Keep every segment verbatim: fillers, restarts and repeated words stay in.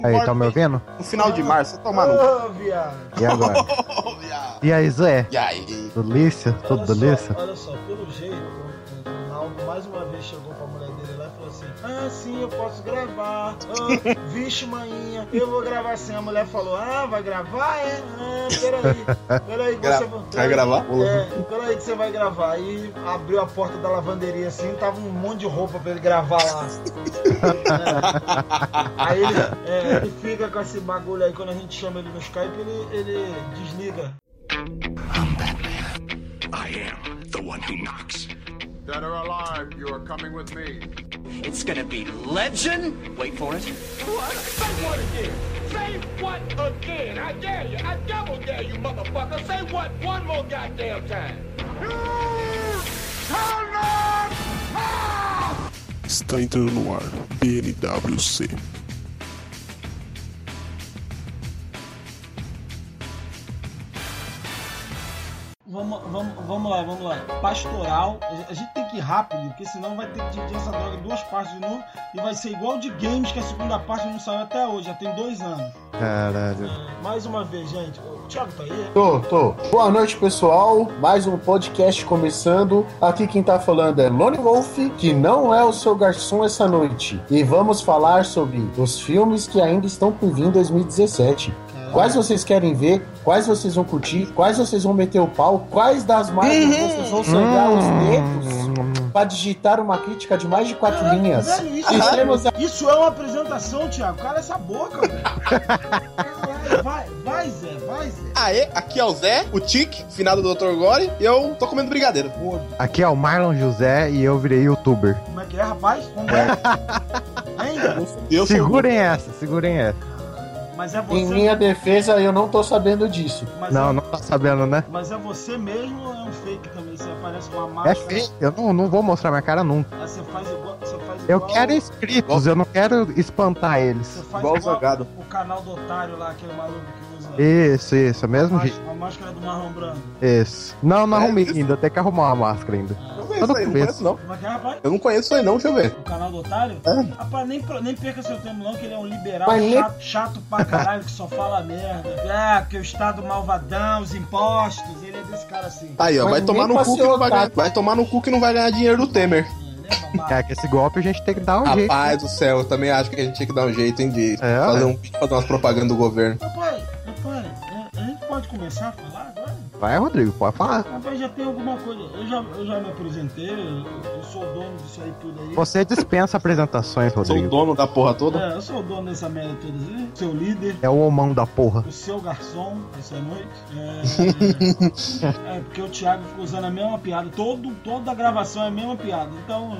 Aí, tá me ouvindo? No final de março, tomar no... Ô, viado. E agora? Ô, viado. E aí, Zé? E aí? Delícia? Tudo Olha só, delícia? olha só, pelo jeito, o Naldo mais uma vez chegou pra mulher dele lá e falou assim: ah, sim, eu posso gravar. Ah, vixe, maninha, eu vou gravar sim. A mulher falou: ah, vai gravar? É? Ah, peraí. Peraí que Gra- você vai peraí, gravar? É, peraí que você vai gravar. Aí abriu a porta da lavanderia assim, tava um monte de roupa pra ele gravar lá. É. Aí ele, é, ele fica com esse bagulho aí, quando a gente chama ele no Skype, ele, ele desliga. I'm Batman. I am the one who knocks. Dead or alive, you are coming with me. It's gonna be legend. Wait for it. What? Say what again? Say what again? I dare you. I double dare you, motherfucker. Say what one more goddamn time. Está entrando no ar B N W C. Vamos, vamos, vamos lá, vamos lá. Pastoral, a gente tem que ir rápido, porque senão vai ter que dividir essa droga em duas partes de novo e vai ser igual de games, que a segunda parte não saiu até hoje, já tem dois anos. Caralho. É, mais uma vez, gente, o Thiago tá aí? Tô, tô. Boa noite, pessoal. Mais um podcast começando. Aqui quem tá falando é Lone Wolf, que não é o seu garçom essa noite. E vamos falar sobre os filmes que ainda estão por vir em dois mil e dezessete. Quais vocês querem ver? Quais vocês vão curtir? Quais vocês vão meter o pau? Quais das marcas vocês vão sangrar os dedos pra digitar uma crítica de mais de quatro Caralho, linhas? velho, isso, E temos a- isso é uma apresentação, Thiago. Cala essa boca, velho. Caralho, vai, vai, Zé, vai, Zé. Aê, aqui é o Zé, o Tique, finado do doutor Gore, e eu tô comendo brigadeiro. Gordo. Aqui é o Marlon José e eu virei youtuber. Como é que é, rapaz? Como é? Hein? Eu sou Segurem essa, segurem essa. Mas é você. Em minha defesa, eu não tô sabendo disso. Mas Não, é... não tá sabendo, né? Mas é você mesmo ou é um fake também? Você aparece com uma É máscara. feio, eu não, não vou mostrar minha cara nunca. Aí você faz igual. Você faz Eu igual, quero inscritos, eu não quero espantar eles. Você faz igual igual, o Zagado. o canal do otário lá, aquele maluco que usa. Isso, isso, é a, mesmo más- jeito. a máscara do marrom branco. Isso. Não, não É arrumei isso? ainda, tem que arrumar uma máscara ainda. Eu não conheço Eu não aí, não conheço. conheço não. Como é que é, rapaz? Eu não conheço isso aí não, deixa eu ver. O canal do otário? É. Rapaz, nem, nem perca seu tempo não, que ele é um liberal Mas nem- chato, chato pra caralho, que só fala merda. Ah, porque o Estado malvadão, os impostos, ele é desse cara assim. Aí, ó, Mas vai tomar nem no pra cu ser que não vai ganhar. otário. Vai tomar no cu que não vai ganhar dinheiro do Temer. Ele é babaca. É que esse golpe a gente tem que dar um jeito. Rapaz do céu, eu também acho que a gente tinha que dar um jeito, hein, de É, fazer, ué. um, fazer umas propagandas do governo. Rapaz, rapaz, é, a gente pode começar a falar agora? Vai, Rodrigo, pode falar. Rapaz, já tem alguma coisa. Eu já, eu já me apresentei, eu, eu sou o dono disso aí tudo aí. Você dispensa apresentações, Sou o Rodrigo. dono da porra toda. É, eu sou o dono dessa merda toda aí. Seu líder. É o homão da porra. O seu garçom essa noite. É, é porque o Thiago fica usando a mesma piada. Todo, toda a gravação é a mesma piada. Então.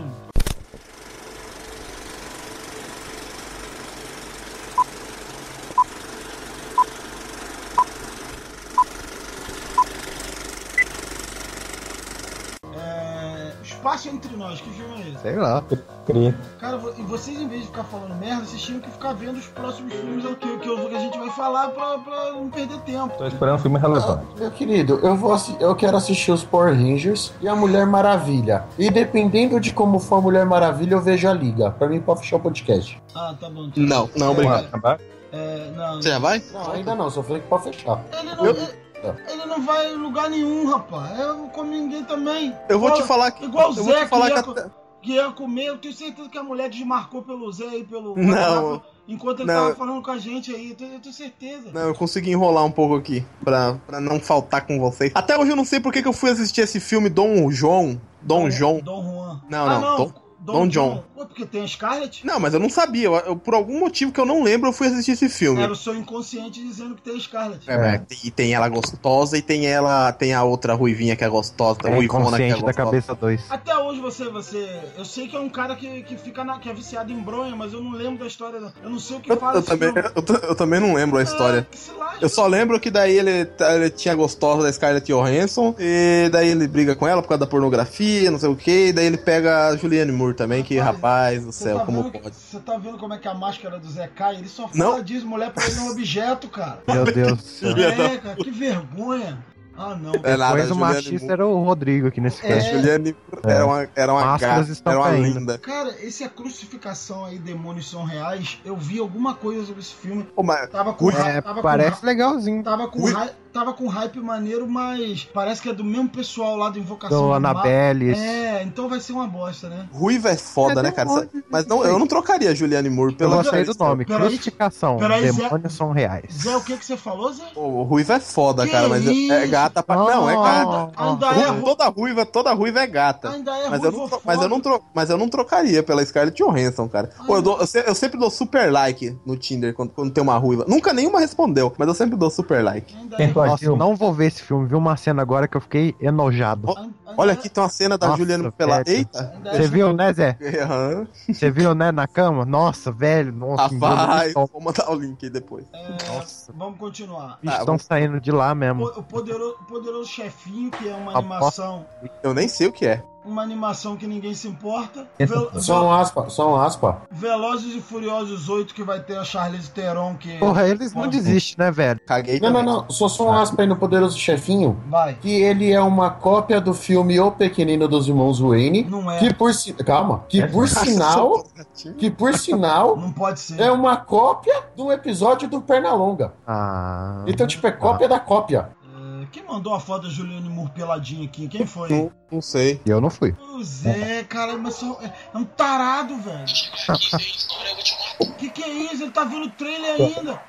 É, Espaço Entre Nós, que filme é esse? Sei lá. Cara, vo- e vocês, em vez de ficar falando merda, vocês tinham que ficar vendo os próximos filmes que, que, eu- que a gente vai falar pra, pra não perder tempo. Tô esperando um filme relevante. Meu querido, eu, vou assi- eu quero assistir os Power Rangers e a Mulher Maravilha. E dependendo de como for a Mulher Maravilha, eu vejo a Liga. Pra mim, pode fechar o podcast. Ah, tá bom. Não, não, obrigado. É, não, Você já vai? Não, ainda não, só falei que pode fechar. ele não, Eu- ele, ele não vai em lugar nenhum, rapaz. Eu não como ninguém também. Eu vou Igual- te falar que. Igual o eu vou Zé te falar que, que ia, até- co- que ia comer. Eu tenho certeza que a mulher desmarcou pelo Zé e pelo. Não. Enquanto ele Não. tava falando com a gente aí. Eu tenho, eu tenho certeza. Não, eu consegui enrolar um pouco aqui, pra, pra não faltar com vocês. Até hoje eu não sei por que que eu fui assistir esse filme Dom João. Dom João. Dom Juan. Não, Ah, não, Dom- Dom John. Pô, porque tem a Scarlett? Não, mas eu não sabia. Eu, eu- por algum motivo que eu não lembro, eu fui assistir esse filme. Era o seu inconsciente dizendo que tem a Scarlett. É, é, e tem ela gostosa e tem ela. Tem a outra ruivinha que é gostosa. É ruivona que é inconsciente da gostosa. cabeça dois. Até hoje você, você. Eu sei que é um cara que, que fica na, que é viciado em bronha, mas eu não lembro da história. Não. Eu não sei o que Eu, fala eu esse também, filme. eu, ta- eu também não lembro a história. É, que se lasque. Eu só lembro que daí ele, tá- ele tinha gostosa da Scarlett Johansson, e daí ele briga com ela por causa da pornografia, não sei o que, e daí ele pega a Julianne Moore também, que rapaz do Você céu, tá como vendo que- pode. Você tá vendo como é que a máscara do Zé cai? Ele só Não. fala disso, mulher pra ele é um objeto, cara. Meu Deus do céu. É, cara, que vergonha. Ah, não. É nada, Depois o Juliane machista Moore. era o Rodrigo aqui nesse É. cast. Juliane era uma, era uma Máscaras gata, estão era uma caindo. linda. Cara, esse a crucificação aí, demônios são reais. Eu vi alguma coisa sobre esse filme. Pô, mas Tava com, É, ra- tava parece com, legalzinho. tava com, Ui. ra- tava com hype maneiro, mas parece que é do mesmo pessoal lá do Invocação Do do Annabelle. Mal. É, então vai ser uma bosta, né? Ruiva é foda, É né, cara? demônio. Mas não, eu não trocaria a Juliane Moore Eu pela gostei do Charlize nome, Peraí, crucificação. peraí, Zé- Demônios são reais. Zé, o que que você falou, Zé? Theron. O Ruiva é foda, Que cara, mas é- é isso? gata pra... Não, é gata. Ainda, ainda é, Ru- Toda ruiva, toda ruiva é gata. ainda é Mas eu, não, ruivo tro- mas, eu não tro- mas eu não trocaria pela Scarlett Johansson, cara. Pô, eu, dou- eu se- eu sempre dou super like no Tinder quando, quando tem uma ruiva. Nunca nenhuma respondeu, mas eu sempre dou super like. Ainda Quem é, foi? Nossa, não vou ver esse filme. Vi uma cena agora que eu fiquei enojado. Ó, ainda- Olha ainda aqui, tem uma cena da Nossa, Juliane pelada. velho. Eita! ainda é- Você viu, né, Zé? Aham. Você viu, né, na cama? Nossa, velho. Nossa, me deu no Rapaz, estômago. vou mandar o link aí depois. é, Nossa. Vamos continuar. Bicho, Ah, estão saindo de lá mesmo. O poderoso, o poderoso chefinho, que é uma Aposto. animação, Eu nem sei o que é. uma animação que ninguém se importa. Essa- Vel- Só um aspa, só um aspa. Velozes e Furiosos oito, que vai ter a Charlize Theron, que Porra, eles não Porra. desistem, né, velho? Caguei Não, não, também. não. Só só um aspa aí no Poderoso Chefinho. vai. Que ele é uma cópia do filme O Pequenino dos Irmãos Wayne. Não é. Que por si... Calma. Que por sinal... Que por sinal... Não pode ser. É uma cópia de um episódio do Pernalonga. Ah. Então, tipo, é cópia da cópia. É, quem mandou a foto da Juliane Moore peladinha aqui? Quem foi? Não, não sei. E eu não fui. O Zé, cara, mas só- é é um tarado, velho. Que que é isso? Ele tá vendo o trailer ainda.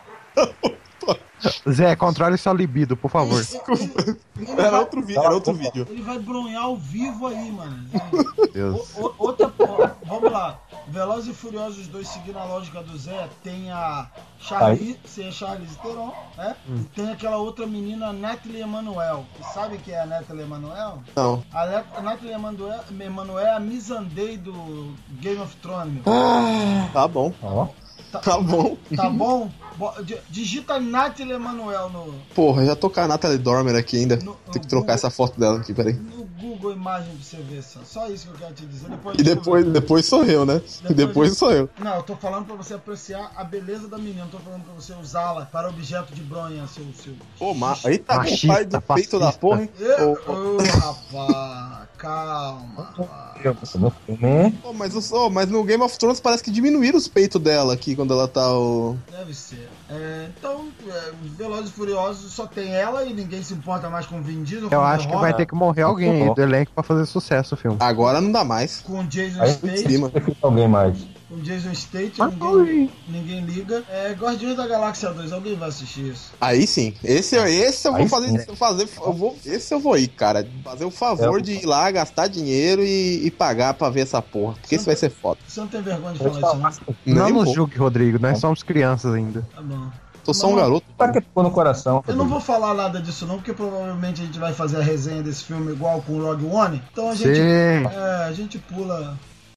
Zé, controle seu libido, por favor. Ele, ele Era vai, outro, vi- era outro vídeo. ele vai bronhar ao vivo aí, mano. Deus. O- o- outra, ó, vamos lá. Velozes e Furiosos dois, seguindo a lógica do Zé, tem a Charlize, tem a Charlize Theron, né? E tem aquela outra menina, Natalie Emanuel. E sabe quem é a Natalie Emanuel? Não. A, Net- a Natalie Emanuel, Emanuel é a Missandei do Game of Thrones, meu. Tá bom. Ó. Tá bom. Tá bom? Bo- di- Digita Natalie Emanuel no, Porra, já tô com a Natalie Dormer aqui ainda. No- Tem que no trocar Google. essa foto dela aqui, peraí. no Google Imagem pra você ver só. Só isso que eu quero te dizer. Depois E depois, depois sou eu, né? Depois- Depois sou eu. Não, eu tô falando pra você apreciar a beleza da menina. Não tô falando pra você usá-la para objeto de bronha, seu. seu... Pô, ma... aí tá com o Machista, pai do peito da fascista. porra, hein? Ô, Ô, ô, ô, rapaz, calma. rapaz. No filme. Pô, mas, os- ô, mas no Game of Thrones parece que diminuíram os peitos dela aqui quando ela tá o. Deve ser. É, então, é, Velozes e Furiosos só tem ela e ninguém se importa mais com o Vin Diesel. com Eu o acho The que Rock, vai ter que morrer alguém aí do elenco pra fazer sucesso o filme. Agora não dá mais. com o Jason Aí Em Statham. cima. fica alguém mais. Com o Jason Statham, Ah, ninguém, ninguém liga. É, Guardiões da Galáxia dois, alguém vai assistir isso? Aí sim. Esse, esse eu vou Aí fazer, sim. fazer. Eu vou, esse eu vou ir, cara. Fazer o favor É. de ir lá, gastar dinheiro e, e pagar pra ver essa porra. Porque esse vai ser foda. Você não tem vergonha de Pode falar isso, falar. não? Não Nem um nos pouco. julgue, Rodrigo. Nós somos crianças ainda. Tá bom. Tô só um Não. garoto. Pra que ficou no coração? Eu não vou falar nada disso não, porque provavelmente a gente vai fazer a resenha desse filme igual com o Rogue One. Então a gente, Sim. é, a gente pula.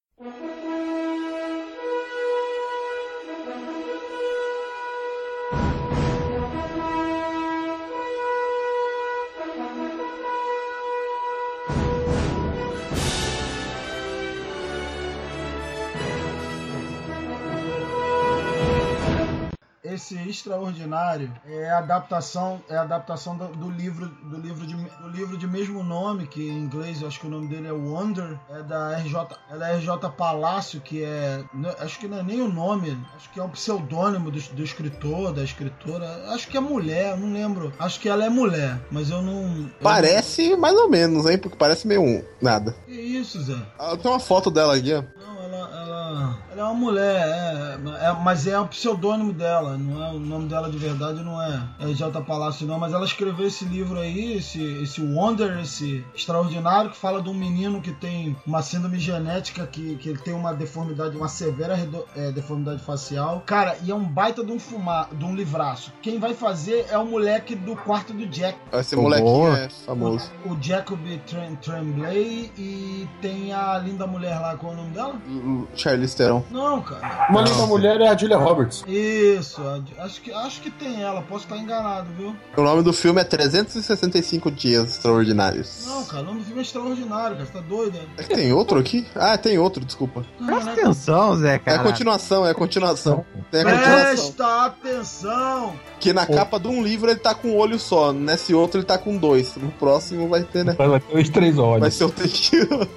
Esse Extraordinário é a adaptação, é a adaptação do, do livro do livro, de, do livro de mesmo nome, que em inglês eu acho que o nome dele é Wonder, é da R J, é da R J Palácio, que é, acho que não é nem o nome, acho que é um pseudônimo do, do escritor, da escritora, acho que é mulher, não lembro, acho que ela é mulher, mas eu não... eu Parece mais ou menos, hein? Porque parece meio um. Nada. não- Que isso, Zé? Ah, tem uma foto dela aqui, ó. Não, ela, ela, ela é uma mulher, é, é, mas é o pseudônimo dela, não é o nome dela de verdade, não é R J Palácio não, mas ela escreveu esse livro aí, esse, esse Wonder, esse Extraordinário, que fala de um menino que tem uma síndrome genética, que, que ele tem uma deformidade, uma severa redo, é, deformidade facial. Cara, e é um baita de um fumar, de um livraço. Quem vai fazer é o moleque do quarto do Jack. Esse Pô, molequinho boa. é famoso. O, o Jacob Trem- Tremblay, e tem a linda mulher lá, qual é o nome dela? Charlize Theron. Não, cara. Uma linda mulher é a Julia Roberts. Isso, a- acho que, acho que tem ela, posso estar enganado, viu? O nome do filme é trezentos e sessenta e cinco Dias Extraordinários. Não, cara, o nome do filme é extraordinário, cara, você tá doido, né? É que tem outro aqui? Ah, tem outro, desculpa. Presta atenção, Zé, É a cara. continuação, é a continuação. Tem a continuação. Presta atenção! Que na capa de um livro ele tá com um olho só, nesse outro ele tá com dois. No próximo vai ter, né? Vai ter os três olhos. Vai ser o terceiro.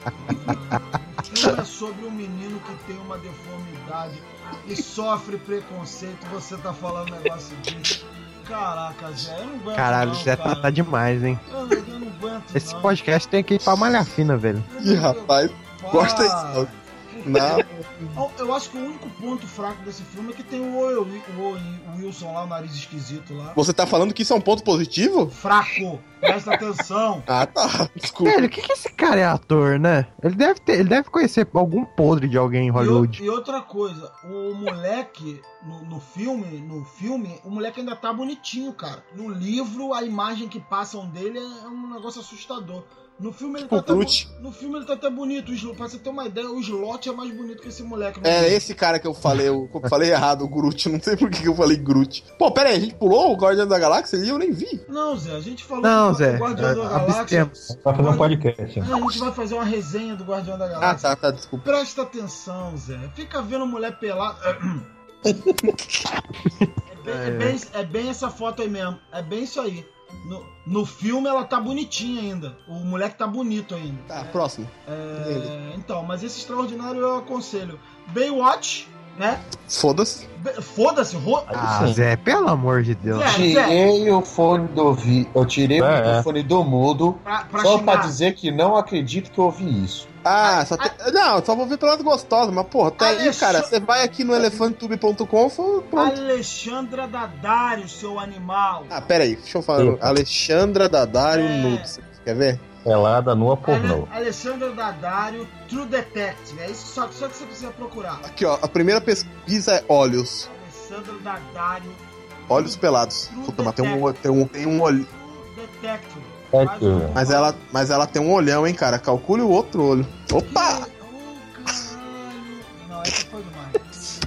O filme é sobre um menino que tem uma deformidade e sofre preconceito. Você tá falando um negócio disso. Caraca, Zé, eu não aguento. Caralho, não, Zé cara. tá, tá demais, hein? Eu, eu não aguento. Esse não. podcast tem que ir pra malha fina, velho. Ih, rapaz, gosta disso. Não. Eu- Eu acho que o único ponto fraco desse filme é que tem o Owen- o Owen- o Wilson lá, o nariz esquisito lá. Você tá falando que isso é um ponto positivo? Fraco! Presta atenção! Ah, tá. Desculpa. Velho, o que que esse cara é ator, né? Ele deve ter, ele deve conhecer algum podre de alguém em E, o- Hollywood. e outra coisa, o moleque no, no filme, no filme, o moleque ainda tá bonitinho, cara. No livro, a imagem que passam dele é um negócio assustador. No filme ele tá O até, Groot. bo- no filme ele tá até bonito. O Slo- Pra você ter uma ideia, o Slot é mais bonito que esse moleque. no É livro. esse cara que eu falei, eu falei errado, o Groot. Não sei por que que eu falei Groot. Pô, pera aí, a gente pulou o Guardião da Galáxia e eu nem vi. Não, Zé, a gente falou Não, do Zé, Guardião da Galáxia. abstemos. Vai fazer um podcast. É, a gente vai fazer uma resenha do Guardião da Ah, Galáxia. tá, tá, desculpa. Presta atenção, Zé. Fica vendo mulher pelada. É bem, é, bem, é bem essa foto aí mesmo. É bem isso aí. No, no filme ela tá bonitinha ainda. O moleque tá bonito ainda. Tá, próximo. É, então, mas esse extraordinário eu aconselho. Baywatch, né? Foda-se. Ba- Foda-se, ro... Ah, Zé, pelo amor de Deus. Zé, Zé, Tirei o fone do ouvido. Eu tirei o É, é. microfone do mudo pra, pra só xingar. pra dizer que não acredito que eu ouvi isso. Ah, só tem... Não, só vou ver pelas gostosas, mas porra, tá aí, Alexandre- cara. Você vai aqui no elefantube ponto com, pronto. Alexandra Daddario, seu animal. Ah, pera aí, deixa eu falar. Eita. Alexandra Daddario É. Nudes. Quer ver? Pelada nua pornô. Ale- Alexandra Daddario, True Detective. É isso só, só que você precisa procurar. Aqui, ó. A primeira pesquisa é olhos. Alexandra Daddario, Olhos pelados. Puta, mas tem um, tem um, tem um olho. True Detective. É Mais que- um- Mas ela, mas ela tem um olhão, hein, cara. Calcule o outro olho. Opa! Oh, caralho. Não, essa foi demais.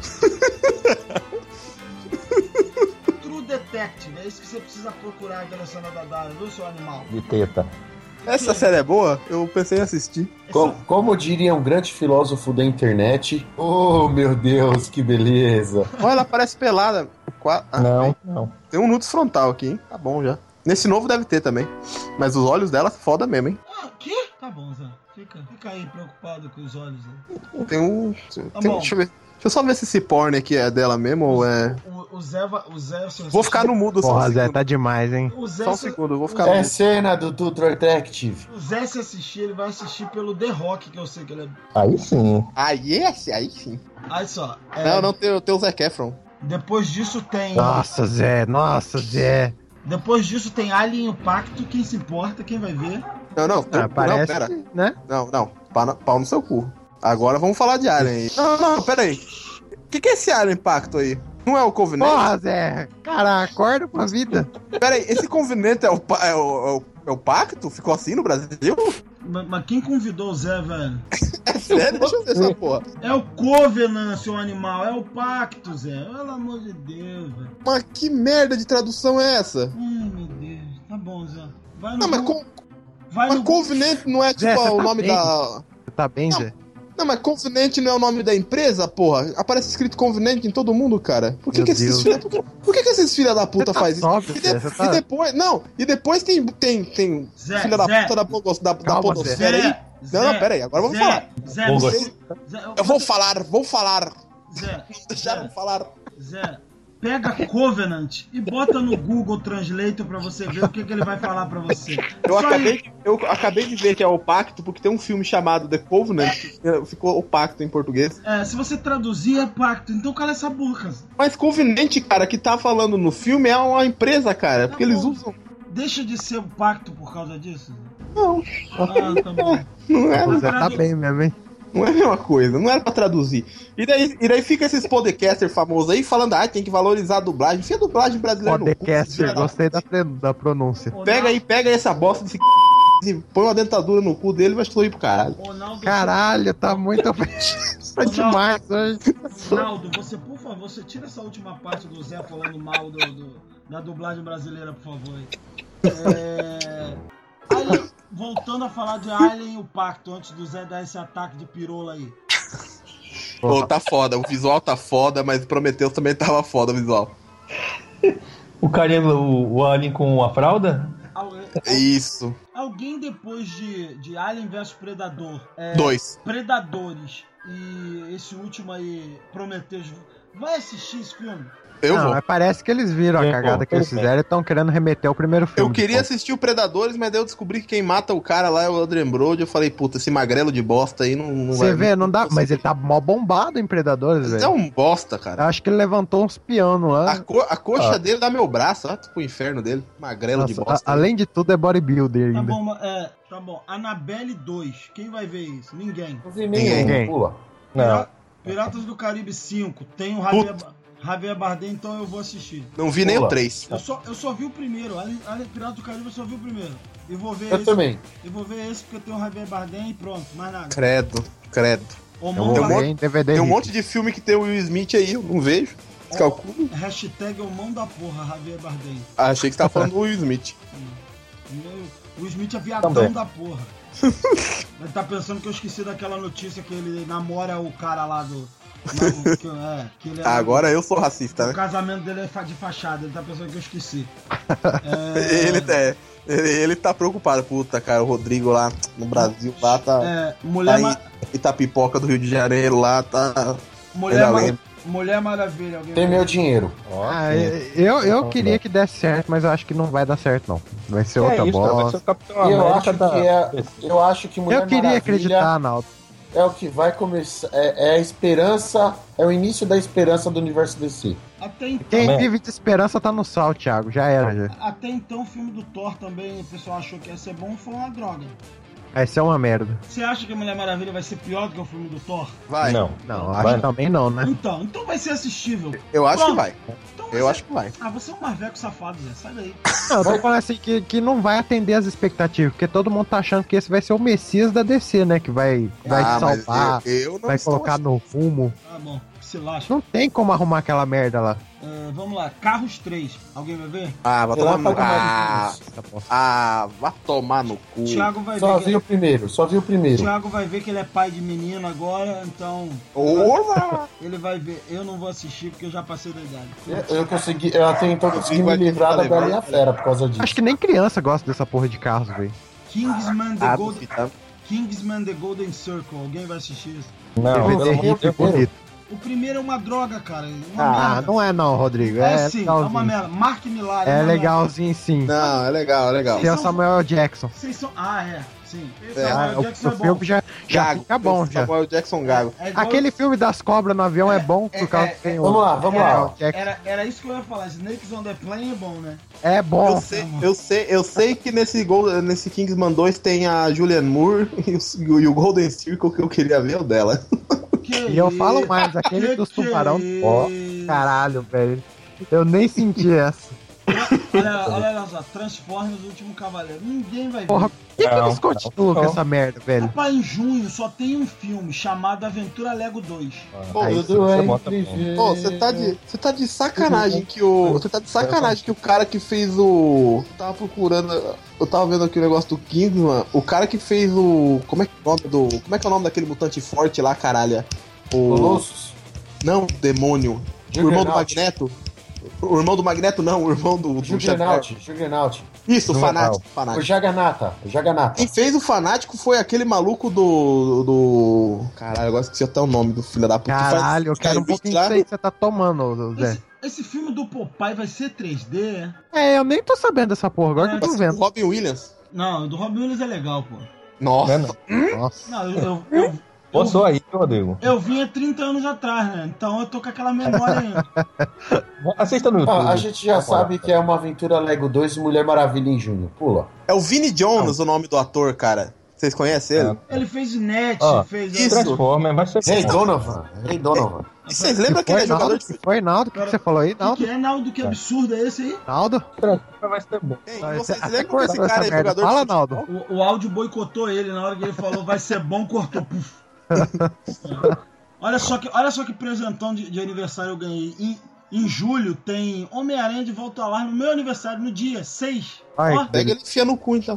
True Detective, é isso que você precisa procurar aqui na cena da Dara, viu, seu animal? De teta. Essa série é boa? Eu pensei em assistir. Co- Como diria um grande filósofo da internet, oh meu Deus, que beleza. Olha, ela parece pelada. Qua- ah, Não, não. Tem um nudes frontal aqui, hein? Tá bom já. Nesse novo deve ter também. Mas os olhos dela, foda mesmo, hein? Ah, que? Tá bom, Zé. Fica, fica aí preocupado com os olhos. Né? Tem um. Tá tem- bom. deixa eu ver. Deixa eu só ver se esse porn aqui é dela mesmo ou é. O, o Zé, vai- o Zé, se você- Vou ficar no mudo só um Porra, Zé, segundo. tá demais, hein? O Zé, Só um se- segundo, eu vou ficar no É mudo. cena do True Detective. o Zé se assistir, ele vai assistir pelo The Rock, que eu sei que ele é. Aí sim. Aí esse, aí sim. Olha só. é, Não, não, tem, tem o Zac Efron. Depois disso tem. Nossa, Zé, nossa, Zé. Depois disso tem Alien Impacto, quem se importa, quem vai ver. Não, não, Ah, não, parece, pera. né? Não, não. Pau, no- pau no seu cu. Agora vamos falar de Alien aí. Não, não, pera aí. O que, que é esse Alien Impacto aí? Não é o Covenant? Porra, Zé. Cara, acorda pra vida. Pera aí, esse Covenant é o, pa- é, o, é, o, é o pacto? Ficou assim no Brasil? Mas, mas quem convidou o Zé, velho? É sério? Deixa eu ver essa porra. É o Covenant, seu animal. É o Pacto, Zé. Pelo amor de Deus, velho. Mas que merda de tradução é essa? Ai, meu Deus. Tá bom, Zé. Vai no Não, mas, Google. co- Vai mas no Google. Covenant não é tipo Zé, você o tá nome bem? da... Você tá bem, Não. Zé? Não, mas Covenant não é o nome da empresa, porra? Aparece escrito Covenant em todo mundo, cara. Por que, Meu que esses Deus. filha... por, que, por que, que esses filha da puta Você tá faz isso? sóbrio, E, de- Zé, você tá- e depois... Não, e depois tem... tem, tem Zé, filha da Zé. puta da, podos- da, da Calma, podosfera aí. Zé, Não, não, Zé, pera aí, agora vamos Zé, falar. Zé, Vou você- Zé, Eu vou falar, vou falar. Zé, Deixaram Zé, falar. Zé, pega Covenant e bota no Google Translator pra você ver o que, que ele vai falar pra você. Eu Só acabei, isso. eu acabei de ver que é o Pacto, porque tem um filme chamado The Covenant, que ficou o Pacto em português. É, se você traduzir é Pacto, então cala essa boca. Zé. Mas Covenant, cara, que tá falando no filme é uma empresa, cara, porque eles bom. usam... Deixa de ser o Pacto por causa disso. Zé. Não, Ah, tá bom. não é, O Zé tá tradu- bem mesmo, hein? não é a mesma coisa, não era pra traduzir. E daí, e daí fica esses podcaster famosos aí falando, ah, tem que valorizar a dublagem. Enfia a dublagem brasileira no cu, Podcaster, filha da- gostei da, pre- da pronúncia. Pega aí, pega aí essa bosta desse e põe uma dentadura no cu dele e vai sorrir pro caralho. Ronaldo, Caralho, tá muito tá demais hoje. Ronaldo, você, por favor, você tira essa última parte do Zé falando mal do, do- da dublagem brasileira, por favor. aí. É... Alien, voltando a falar de Alien e o Pacto, antes do Zé dar esse ataque de pirola aí. Pô, tá foda, o visual tá foda, mas Prometheus também tava foda o visual. O carinha, o, o Alien com a fralda? Al- Isso. Alguém depois de, de Alien versus Predador, é, Dois. Predadores e esse último aí, Prometheus, vai assistir esse filme? Eu Não, vou. mas parece que eles viram a Eu cagada vou, que eles eu fizeram e estão querendo remeter ao primeiro filme. Eu queria pô. assistir o Predadores, mas daí eu descobri que quem mata o cara lá é o Adrien Brody. Eu falei, puta, esse magrelo de bosta aí não, não vai... Você vê, não dá. Mas ele tá mó bombado em Predadores, Mas é velho. um bosta, cara. Acho que ele levantou uns pianos A, lá. co- a coxa Ah. dele dá meu braço, ó, pro inferno dele. Magrelo de Nossa, bosta. a- além de tudo, é bodybuilder Tá ainda. bom, ma- é, tá bom. Annabelle dois, quem vai ver isso? Ninguém. Não vi nenhum, Ninguém. pula. Não. Pira- Piratas do Caribe cinco, tem o Javier, Ba- Javier Bardem, então eu vou assistir. Não vi nem Pula. o três. Eu só, eu só vi o primeiro, Alien, Alien Piratas do Caribe eu só vi o primeiro. E vou ver Eu esse. também. Eu vou ver esse porque tem o Javier Bardem e pronto, mais nada. Credo, credo. O Eu mão vou da- ver em D V D. Tem um rico. monte de filme que tem o Will Smith aí, eu não vejo. Calculo. Hashtag é o mão da porra, Javier Bardem. Ah, achei que você tava falando do Will Smith. O Smith é viadão Também. da porra. Ele tá pensando que eu esqueci daquela notícia que ele namora o cara lá do. lá- que, é, que ele é Ah, agora eu sou racista, O né? casamento dele é fa- de fachada, ele tá pensando que eu esqueci. Ele, é, ele, ele tá preocupado. Puta, cara, o Rodrigo lá no Brasil, lá tá... É, mulher, Aí, ma- Itapipoca do Rio de Janeiro, lá tá... mulher, Ainda ma- lembro. mulher Maravilha. Alguém Tem vai- meu dinheiro. Ah, eu, eu queria que desse certo, mas eu acho que não vai dar certo, não. Vai ser outra é isso, cara, vai ser bosta. o Capitão E eu América acho da- que é. Eu acho que Mulher Eu queria Maravilha acreditar, Naldo. é o que vai começar. É, é a esperança. É o início da esperança do universo D C. Até então, Quem Também. vive de esperança tá no sal, Thiago. Já era, já. até então o filme do Thor também, o pessoal achou que ia ser bom, foi uma droga. Vai ser uma merda. Você acha que a Mulher Maravilha vai ser pior do que o filme do Thor? Vai. Não. Não, Vai acho não. que também não, né? Então, então vai ser assistível. Eu acho que Pronto. vai. Então Eu você- acho que vai. Ah, você é um marveco safado, Zé. Sai daí. Não, eu tô falando assim que, que não vai atender as expectativas, porque todo mundo tá achando que esse vai ser o Messias da D C, né? Que vai, vai Ah, mas salvar, eu, eu não vai estou colocar no rumo. Ah, bom. Se lasca. Não tem como arrumar aquela merda lá. É, vamos lá. Carros três. Alguém vai ver? Ah, vai Eu tomar não no... pago mais Ah, isso. ah, vai tomar no cu. Thiago vai Só ver. vi o primeiro, só vi o primeiro. Thiago vai ver que ele é pai de menino agora, então Olá! ele vai ver. Eu não vou assistir porque eu já passei da idade. Eu, eu consegui, eu até então consegui me Vai- livrar da vai- Bela e a Fera por causa disso. Acho que nem criança gosta dessa porra de carros, velho. Kingsman The Ah, Golden. duvidado. Kingsman The Golden Circle. Alguém vai assistir isso? Não, D V D pelo amor de rico e Deus. bonito. O primeiro é uma droga, cara. Uma Ah, merda. não é não, Rodrigo. É, É, sim, é legalzinho. uma merda. Mark Millar. É uma legalzinho sim. Não, é legal, é legal. Tem o Samuel Jackson. merda. Vocês são. Ah, é. Sim. Esse É, Samuel Ah, Jackson o, é o bom. filme já, já Gago. fica bom, já. Samuel Jackson Gago. É igual- Aquele filme das cobras no avião é, bom por causa que tem o Vamos lá, vamos lá. Samuel Jackson. Era, era isso que eu ia falar. Snakes on the Plane é bom, né? É bom. Eu sei, eu sei, eu sei que nesse, Gol- nesse Kingsman dois tem a Julianne Moore e o, e o Golden Circle que eu queria ver é o dela. Que E eu falo isso? mais, aquele Que dos que tubarão. é Ó, isso? caralho, velho. Eu nem senti essa. Olha, olha só, Transformers, o Último Cavaleiro. Ninguém vai ver. Porra, por que, que Não, eles continuam não. com essa merda, velho? Rapaz, em junho só tem um filme chamado Aventura Lego dois. Pô, Aí Tudo você é bota incrível. Pô, você tá de, você tá de sacanagem que o, você tá de sacanagem que o cara que fez o, eu tava procurando, eu tava vendo aqui o negócio do Kingsman, o cara que fez o, como é que é o nome do, como é que é o nome daquele mutante forte lá, caralho? O Colossus. não, demônio. O irmão do Juggernaut. Magneto. O irmão do Magneto não, o irmão do, do Juggernaut. Juggernaut. Isso, o Não, fanático, O fanático. Jaganata. O Jaganata. Quem fez o fanático foi aquele maluco do. do. Caralho, agora esqueci até o nome do filho da puta. que faz Caralho, eu quero um Sky pouquinho Beat disso aí que você tá tomando, Zé. Esse, esse filme do Popeye vai ser três D? é? É, eu nem tô sabendo dessa porra, agora que eu tô lá. vendo. Robin Williams. Não, o do Robin Williams é legal, pô. Nossa. Não, não. Nossa. Não, eu, eu, eu, Botou aí, Rodrigo. eu vim há trinta anos atrás, né? Então eu tô com aquela memória ainda. Assista no YouTube. Ah, a gente já sabe que é uma aventura Lego dois e Mulher Maravilha em junho. Pula. É o Vinnie Jones o nome do ator, cara. Vocês conhecem ele? Ele fez Net, Ó, fez... isso. Transformer, vai ser Hey Donovan, Hey Donovan. E vocês lembram que ele é jogador de Que foi, Naldo? O que, que você falou aí, O que, Naldo? que é, Naldo? Que absurdo é esse aí? Naldo? Transformer, vai ser bom. Ei, Não, vocês até lembram que esse cortou cara é essa merda. jogador Fala, de futebol? Naldo. O, o áudio boicotou ele na hora que ele falou vai ser bom, cortou. Puf. olha, só que, olha só que presentão de, de aniversário eu ganhei. Em, em julho tem Homem-Aranha de Volta ao Lar no meu aniversário, no dia seis. Ai, Ó, Pega ele e enfia no cu, então.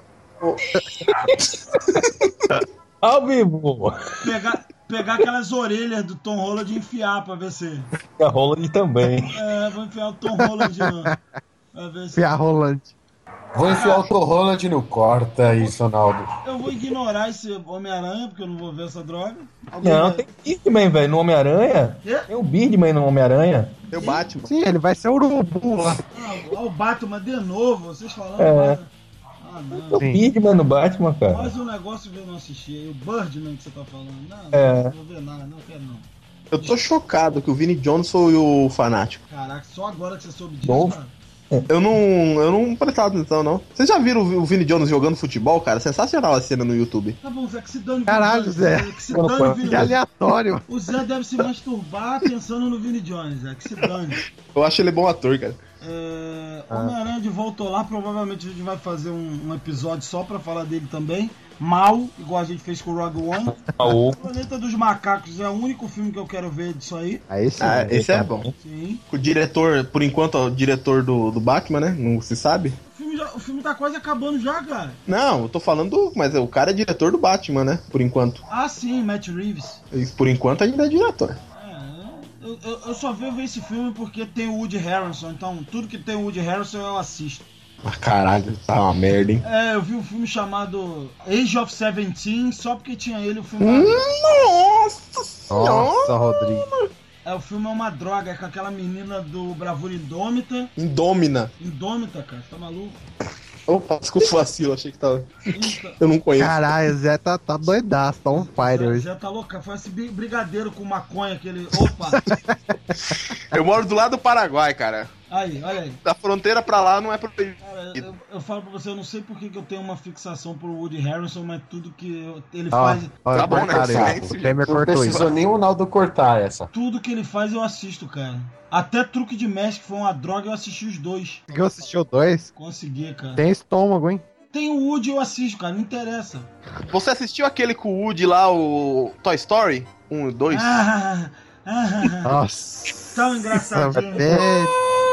Ao vivo! pegar, pegar aquelas orelhas do Tom Holland e enfiar pra ver se... A Roland também. É, vou enfiar o Tom Holland no... Pra ver se... Pia rolante. Vou enfiar o Tom Holland no corta isso, Ronaldo. Eu vou ignorar esse Homem-Aranha, porque eu não vou ver essa droga. Alguém Não, vai- tem Birdman, velho, no Homem-Aranha. Quê? Tem o Birdman no Homem-Aranha. Tem o Batman. Sim, ele vai ser urubu lá. Ah, ó, o Batman de novo, vocês falando. É. Batman. Ah, não. O Birdman no Batman, cara. Mais um negócio que eu não assisti aí, o Birdman que você tá falando. Não, É. não vou ver nada, não quero não. Eu tô chocado que o Vini Johnson e o Fanático. Caraca, só agora que você soube disso, Bom. cara. Eu não, eu não prestava atenção, não. Vocês já viram o Vini Jones jogando futebol, cara? Sensacional a cena no YouTube. Tá bom, Zé, que se dane o Caralho, Vini Zé. Jones, que se dane o Vini Que Jones. aleatório. O Zé deve se masturbar pensando no Vini Jones, Zé, que se dane. Eu acho ele bom ator, cara. É, Homem-Aranha de Volta ao Lar, provavelmente a gente vai fazer um, um episódio só pra falar dele também. Mal, igual a gente fez com o Rogue One. O Planeta dos Macacos é o único filme que eu quero ver disso aí. Aí sim. Ah, esse é bom. Sim. O diretor, por enquanto, o diretor do, do Batman, né? Não se sabe. O filme, já- o filme tá quase acabando já, cara. Não, eu tô falando do... Mas o cara é diretor do Batman, né? Por enquanto. Ah, sim, Matt Reeves. E por enquanto ainda é diretor. É, eu, eu, eu só vejo esse filme porque tem o Woody Harrelson, então tudo que tem o Woody Harrelson eu assisto. Ah, caralho, tá uma merda, hein? É, eu vi um filme chamado Age of Seventeen, só porque tinha ele, o filme... Hum, nossa senhora! Nossa, Rodrigo. É, o filme é uma droga, é com aquela menina do Bravura Indômita. Indômina. Indômita, cara, tá maluco? Opa, desculpa o vacilo, achei que tava... Eita. Eu não conheço. Caralho, o Zé tá, tá doidaço, tá on fire Zé, hoje. Zé tá louco, foi esse bri- brigadeiro com maconha, aquele... Opa! Eu moro do lado do Paraguai, cara. Aí, olha aí. Da fronteira pra lá não é proibido. Cara, eu, eu falo pra você, eu não sei por que que eu tenho uma fixação pro Woody Harrelson, mas tudo que eu- ele Ó, faz... ó, Tá bom, né? cortaram aí. Silêncio. O Temer Não cortou isso. precisou nem o Ronaldo cortar essa. Tudo que ele faz eu assisto, cara. Até Truque de Mestre, que foi uma droga, eu assisti os dois. Conseguiu assistir o dois? Consegui, cara. Tem estômago, hein? Tem o Woody, eu assisto, cara, não interessa. Você assistiu aquele com o Woody lá, o Toy Story? Um, dois? Ah, ah, ah, Nossa. tão engraçadinho. É.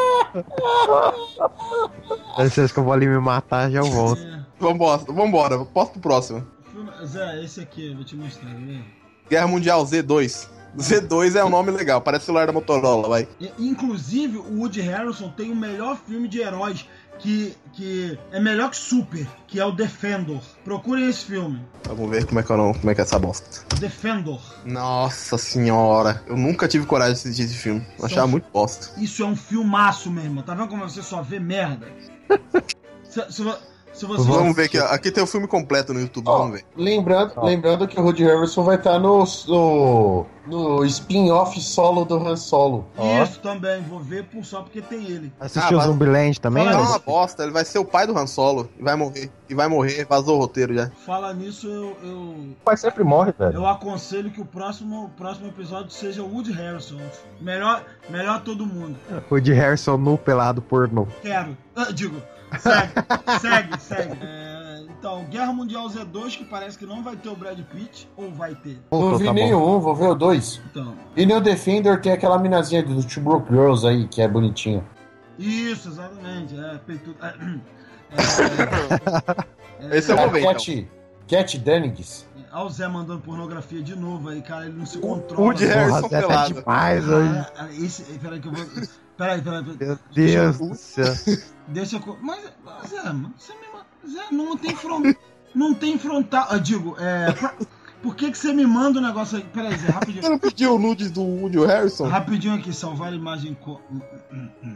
Dá licença que eu vou ali me matar, já eu volto. É. Vambora, vambora, posso pro próximo. Filme- Zé, esse aqui, eu vou te mostrar, né? Guerra Mundial Z dois. Z dois é um nome legal, parece celular da Motorola, vai. E, inclusive, o Woody Harrelson tem o melhor filme de heróis, que, que é melhor que Super, que é o Defender. Procurem esse filme. Vamos ver como é que é, o nome- como é, que é essa bosta. Defender. Nossa senhora, eu nunca tive coragem de assistir esse filme. Eu achava muito bosta. Isso é um filmaço, meu irmão. Tá vendo como você só vê merda? Se, se, vo- se você... Vamos ver aqui, ó. Aqui tem o filme completo no YouTube, Ó, vamos ver. lembrando, lembrando que o Woody Harrelson vai estar no, no, no spin-off solo do Han Solo. Isso também, vou ver por, só porque tem ele. Assistiu Ah, o Zumbiland também? Fala Não, Alex? uma bosta, ele vai ser o pai do Han Solo e vai morrer. E vai morrer, vazou o roteiro já. Fala nisso, eu, eu, O pai sempre morre, velho. eu aconselho que o próximo, o próximo episódio seja o Woody Harrelson. Melhor, melhor todo mundo. O de Harrison nu pelado pornô. Quero. Ah, digo, segue, segue, segue. É, então, Guerra Mundial Z dois, que parece que não vai ter o Brad Pitt, ou vai ter. Não Puta, vi tá bom. nenhum, vou ver o dois. Então, E no Defender tem aquela minazinha do Two Broke Girls aí, que é bonitinha. isso, exatamente. É, peito, é, é, Esse eu vou ver, então. Cat, Cat Dennings. Olha o Zé mandando pornografia de novo aí, cara, ele não se O controla. Woody Porra, Harrison Porra, Zé tá pelado. demais hoje. ah, ah, esse, peraí que eu vou... Peraí, peraí, peraí. Meu Deus do céu. Deixa eu... Mas, Zé, mano, você me... Zé, não tem frontal... Não tem frontal... Eu digo, é... pra- Por que que você me manda um negócio aí? Peraí, Zé, Você rapidinho. não pediu o nude do Woody Harrison? Rapidinho aqui, salvar a imagem... Co... Hum, hum, hum.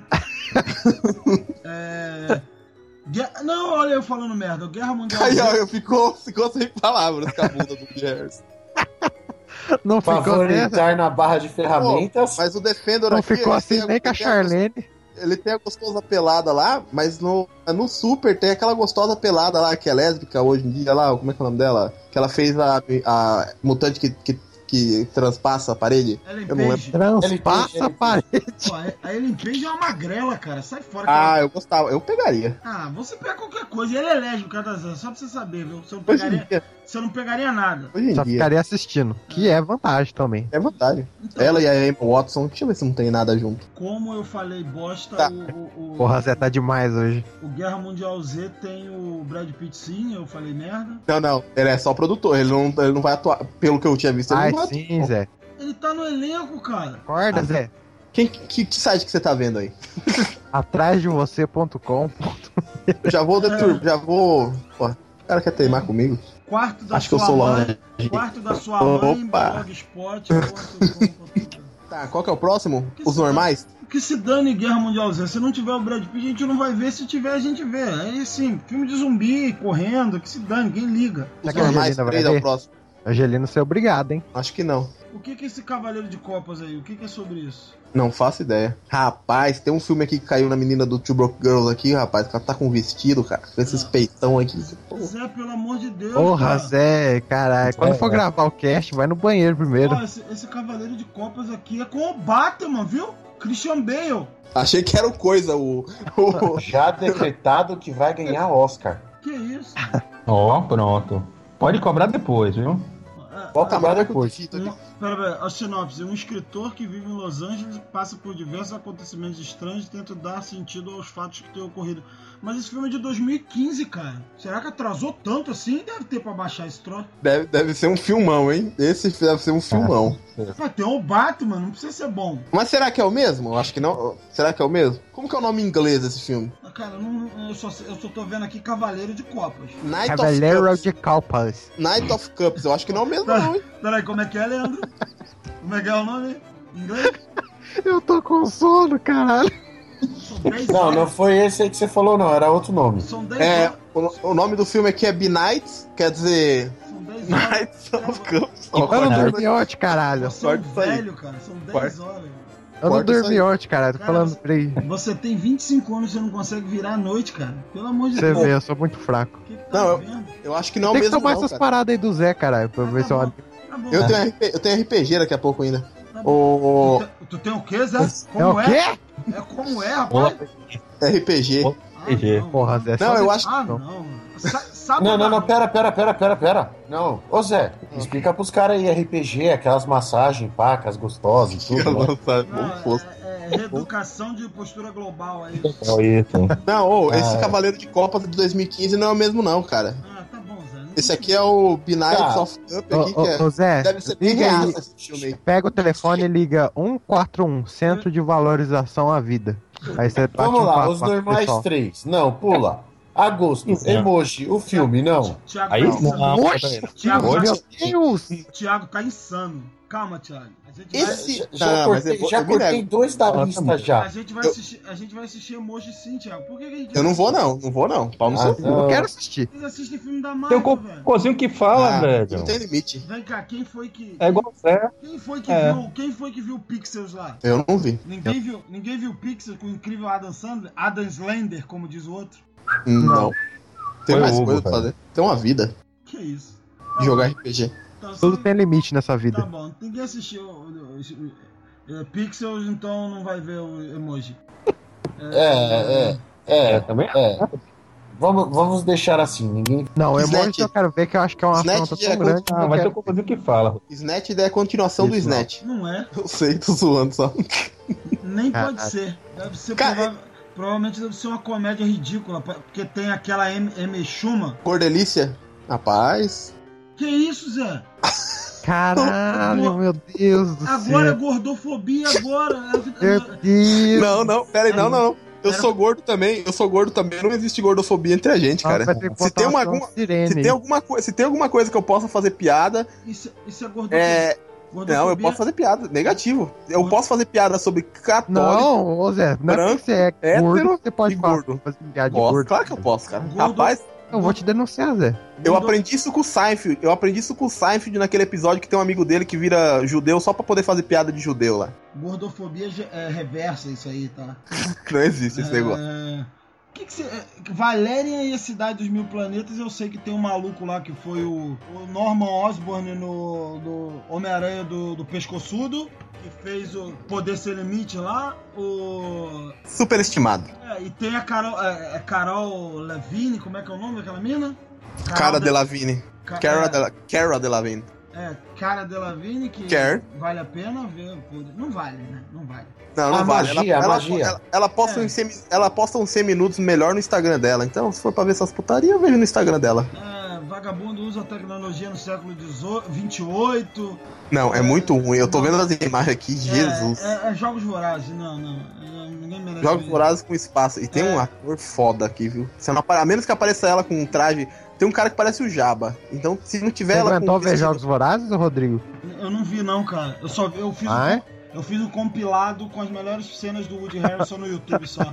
é... Guerra- Não, olha eu falando merda. Guerra Mundial Aí, ó, Z. eu ficou, ficou sem palavras com a bunda do Woody Harrison. Não ficou nessa. Favoritar na barra de Pô, ferramentas. mas o Defender Não aqui... ficou ele assim tem- nem com a tem Charlene. ele tem a gostosa pelada lá, mas no, no Super tem aquela gostosa pelada lá, que é lésbica hoje em dia lá, como é que é o nome dela? Que ela fez a, a mutante que, que, que transpassa a parede. Ellen Eu não Page. lembro. Transpassa a parede. Pô, a Ellen Page é uma magrela, cara. Sai fora. Ah, cara. eu gostava, eu pegaria. Ah, você pega qualquer coisa. E ele é lésbico, cara. Só pra você saber, viu? Você não Hoje em pegaria, dia, você não pegaria nada. hoje em Só dia. ficaria assistindo. Que é vantagem também. É vantagem. Então, Ela e a Emma Watson, deixa eu ver se não tem nada junto. como eu falei bosta, Tá. o, o, o, Porra, Zé tá demais hoje. o Guerra Mundial Z tem o Brad Pitt, sim. Eu falei merda. Não, não, ele é só produtor, ele não, ele não vai atuar. Pelo que eu tinha visto, ele Ai, não vai sim, atuar. Zé. Ele tá no elenco, cara. Acorda, Zé. Quem, que, que site que você tá vendo aí? Atrás de você ponto com. Eu já vou detur... já vou. Pô, o cara quer teimar comigo? Quarto da Acho que eu sua sou mãe. longe. Quarto da sua mãe, Opa. blogspot ponto com. Tá, qual que é o próximo? Que Os se normais? Que se dane Guerra Mundial Z. Se não tiver o Brad Pitt, a gente não vai ver. Se tiver, a gente vê. Aí sim, filme de zumbi, correndo, que se dane, ninguém liga. Os Será que a normais Angelina vai três é o ver? próximo. Angelina, você é obrigado, hein? Acho que não. O que que é esse Cavaleiro de Copas aí? O que que é sobre isso? Não faço ideia. Rapaz, tem um filme aqui que caiu na menina do Two Broke Girls aqui, rapaz. Que ela tá com um vestido, cara. Com esses Ah. peitão aqui. Pô. Zé, pelo amor de Deus, Porra, cara. Zé, caralho. Quando É, for é. gravar o cast, vai no banheiro primeiro. Ó, esse, esse Cavaleiro de Copas aqui é com o Batman, viu? Christian Bale. Achei que era o coisa, o. o... Já decretado que vai ganhar Oscar. Que isso? Ó, pronto. Pode cobrar depois, viu? É, Volta é, mais Caraca, depois. eu tô aqui. Um, pera, pera, a sinopse. Um escritor que vive em Los Angeles passa por diversos acontecimentos estranhos e tenta dar sentido aos fatos que têm ocorrido. Mas esse filme é de dois mil e quinze, cara. Será que atrasou tanto assim? Deve ter pra baixar esse troço. Deve, deve ser um filmão, hein? Esse deve ser um filmão. Mas tem o Batman, não precisa ser bom. Mas será que é o mesmo? Eu acho que não. Será que é o mesmo? Como que é o nome em inglês desse filme? Cara, não, eu, só, eu só tô vendo aqui Cavaleiro de Copas. Night Cavaleiro of Cups. de Copas. Night of Cups. Eu acho que não é o mesmo, não, hein? Peraí, como é que é, Leandro? Como é que é o nome? Em inglês? Eu tô com sono, caralho. São dez Não, horas. não foi esse aí que você falou, não. Era outro nome. São dez É, horas. o, o nome do filme aqui é B-Nights, quer dizer. São dez horas. Nights of Cups. Eu não Corta- dormi ontem, caralho. Você é um Corta isso aí. velho, cara. São dez Corta. horas. Eu não Corta isso dormi aí. ontem, caralho. Tô Cara, falando você- pra aí. Você tem vinte e cinco anos e você não consegue virar à noite, cara. Pelo amor de Você Deus. vê, eu sou muito fraco. O que, que tá Não, eu- vendo? Eu acho que não é o Tem que mesmo, tomar não, essas cara. paradas aí do Zé, caralho, pra Ah, ver tá se eu... bom. Tá bom. Eu tenho, R P, eu tenho R P G daqui a pouco ainda. Tá bom. O Tu, te- tu tem o quê, Zé? É Como o é? quê? É como é, rapaz? R P G. Ah, R P G. não. Porra, Zé. Não, só eu de- acho- Ah, não. Sa sabe Não, não, não, Baru? pera, pera, pera, pera, pera. Não. Ô Zé, explica pros caras aí R P G, aquelas massagens, pacas gostosas e tudo. né? Não, Bom fosse. é, é reeducação de postura global aí. Ó, isso. Não, ô, esse Ah. Cavaleiro de Copas de dois mil e quinze não é o mesmo, não, cara. Ah, tá bom, Zé. Não Esse aqui é o B-Nights Tá. of Cup Ô, aqui, que é. ô, ô, Zé, Deve ser bem liga real aí. esse filme aí. Pega o telefone e liga um quatro um, Centro de Valorização à Vida. Aí você bate Vamos um lá, papo os com o normais pessoal. três. Não, pula. Agosto, Isso. emoji, o filme, não. Thiago Aí tá não, insano. Oxi, Thiago, meu tá, Deus! Thiago tá insano. Calma, Thiago. A gente vai, Esse. Já Não, mas cortei, eu vou- já eu me cortei nego. dois da Ah, lista tá a já. gente vai Eu- assistir, a gente vai assistir emoji sim, Thiago. Por que, que a gente Eu não vou, não. Não vou, não. Pau no Ah, seu. não. Eu quero assistir. Vocês assistem filme da Tem um Marvel, velho. cocôzinho que fala, Ah, velho. não tem limite. Vem cá, quem foi que. É igual Zé. Quem foi que É. viu. Quem foi que viu Pixels lá? Eu não vi. Ninguém viu, ninguém viu Pixels com o incrível Adam Sandler? Adam Slender, como diz o outro. Não. Tem Foi mais o Hugo, coisa pra velho. fazer. Tem uma vida Que isso? de jogar R P G. Então, Tudo se- tem limite nessa Tá vida. bom, ninguém assistiu o- o- o- o- Pixels, então não vai ver o emoji. É, é, É, é, também. é. Vamos, vamos deixar assim, ninguém. Não, o emoji Snatch. eu quero ver que eu acho que é uma Snatch afronta é tão grande. que Ah, eu mas tem um quero- cocôzinho que fala. Snatch é a continuação do Isso, não. Snatch. Não é, Eu sei, tô zoando só. nem pode Caralho. ser. Deve ser Cara, prova- provavelmente deve ser uma comédia ridícula, porque tem aquela M. M. Schumann. Cordelícia? Rapaz. Que isso, Zé? Caralho, meu Deus do Agora é céu. gordofobia, agora. Meu Deus. Não, não, pera aí, não, não. Eu Era- sou gordo também, eu sou gordo também, não existe gordofobia entre a gente, Ah, cara. vai ter que Se botar tem, uma, som alguma, sirene. se, tem alguma, coi- se tem alguma coisa que eu possa fazer piada, Isso, isso é gordofobia. é. gordofobia. Não, eu posso fazer piada, negativo. Eu Gordo- posso fazer piada sobre católico. Não, ô Zé, não é branco, porque você é hétero gordo, você pode e falar, gordo. fazer piada de Posso, gordo. claro que eu posso, cara. Gordo- Rapaz, Eu vou te denunciar, Zé. Eu aprendi isso com o Seinfeld. Eu aprendi isso com o Seinfeld naquele episódio que tem um amigo dele que vira judeu só pra poder fazer piada de judeu lá. Gordofobia é reversa isso aí, tá? Não existe esse É... negócio. Que que cê... Valerian e a Cidade dos Mil Planetas, eu sei que tem um maluco lá que foi o, o Norman Osborn no, no Homem-Aranha do, do Pescoçudo, que fez o Poder Sem Limite lá, o... Superestimado. É, e tem a Carol, é, é Carol Lavigne, como é que é o nome daquela mina? Cara Delevingne. Ca... Cara é... de... Cara Delevingne. É, Cara Delevingne, que Care. Vale a pena ver. Não vale, né? Não vale. Não, não a vale. Magia, ela, a ela, magia. Ela, ela, posta É. uns cem, ela posta uns cem minutos melhor no Instagram dela. Então, se for pra ver essas putarias, eu vejo no Instagram dela. É, vagabundo usa tecnologia no século vinte e oito. Não, é, é muito ruim. Eu tô vendo as imagens aqui, Jesus. É, é, é Jogos Vorazes, não, não. Ninguém merece. Jogos ver. Vorazes com espaço. E tem É. um ator foda aqui, viu? Se não apare... A menos que apareça ela com um traje. Tem um cara que parece o Jabba. Então, se não tiver Você ela aguentou com ver Jogos Vorazes, Rodrigo? Eu não vi, não, cara. Eu só eu fiz, Ah, um, é? eu fiz um compilado com as melhores cenas do Woody Harrelson no YouTube só.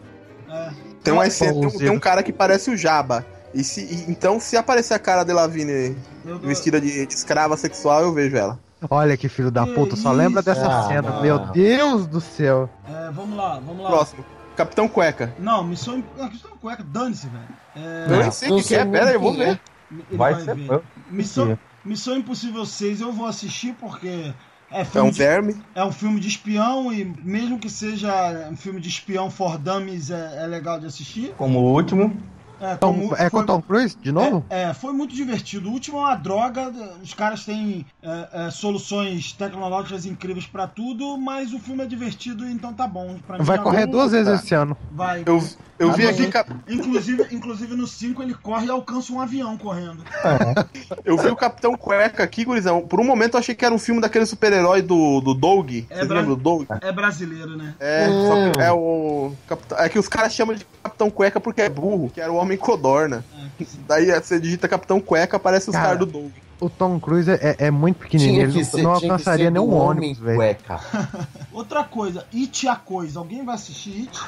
É. Tem, uma cena- tem, um, Pãozinho. tem um cara que parece o Jabba. E se, e- então, se aparecer a cara de Lavigne Eu dou- vestida de, de escrava sexual, eu vejo ela. Olha que filho da Que puta, só isso? lembra dessa Ah, cena. não. Meu Deus do céu. É, vamos lá, vamos lá. Próximo. Capitão Cueca. Não, missão. Imp- Ah, questão cueca, dane-se, velho. É, Eu nem sei o que, que é. Pera aí, eu vou ver. ele Vai ser ver. fã. Missão, Missão Impossível seis eu vou assistir porque é É filme, um de, verme. é um filme de espião e mesmo que seja um filme de espião for dummies é, é legal de assistir. Como o último. É, Tom, como- é com foi- o Tom Cruise, de novo? É, é, foi muito divertido. O último é uma droga, os caras têm é, é, soluções tecnológicas incríveis pra tudo, mas o filme é divertido, então tá bom. Pra mim Vai já correr vou- duas vezes esse ano. Vai. Eu, eu vi Inclusive- aqui. cap- Inclusive, inclusive no cinco ele corre e alcança um avião correndo. Eu vi o Capitão Cueca aqui, gurizão. Por um momento eu achei que era um filme daquele super-herói do, do Doug. É Vocês bra- lembram do Doug? É brasileiro, né? É, só que é o. Capitão, é que os caras chamam de Capitão Cueca porque é burro, que era o Homem Codorna. Daí você digita Capitão Cueca, aparece os Cara, caras do Doug. O Tom Cruise é, é muito pequenininho, ele não, não alcançaria do nenhum homem ônibus, velho. cueca. Outra coisa, It a Coisa. Alguém vai assistir It?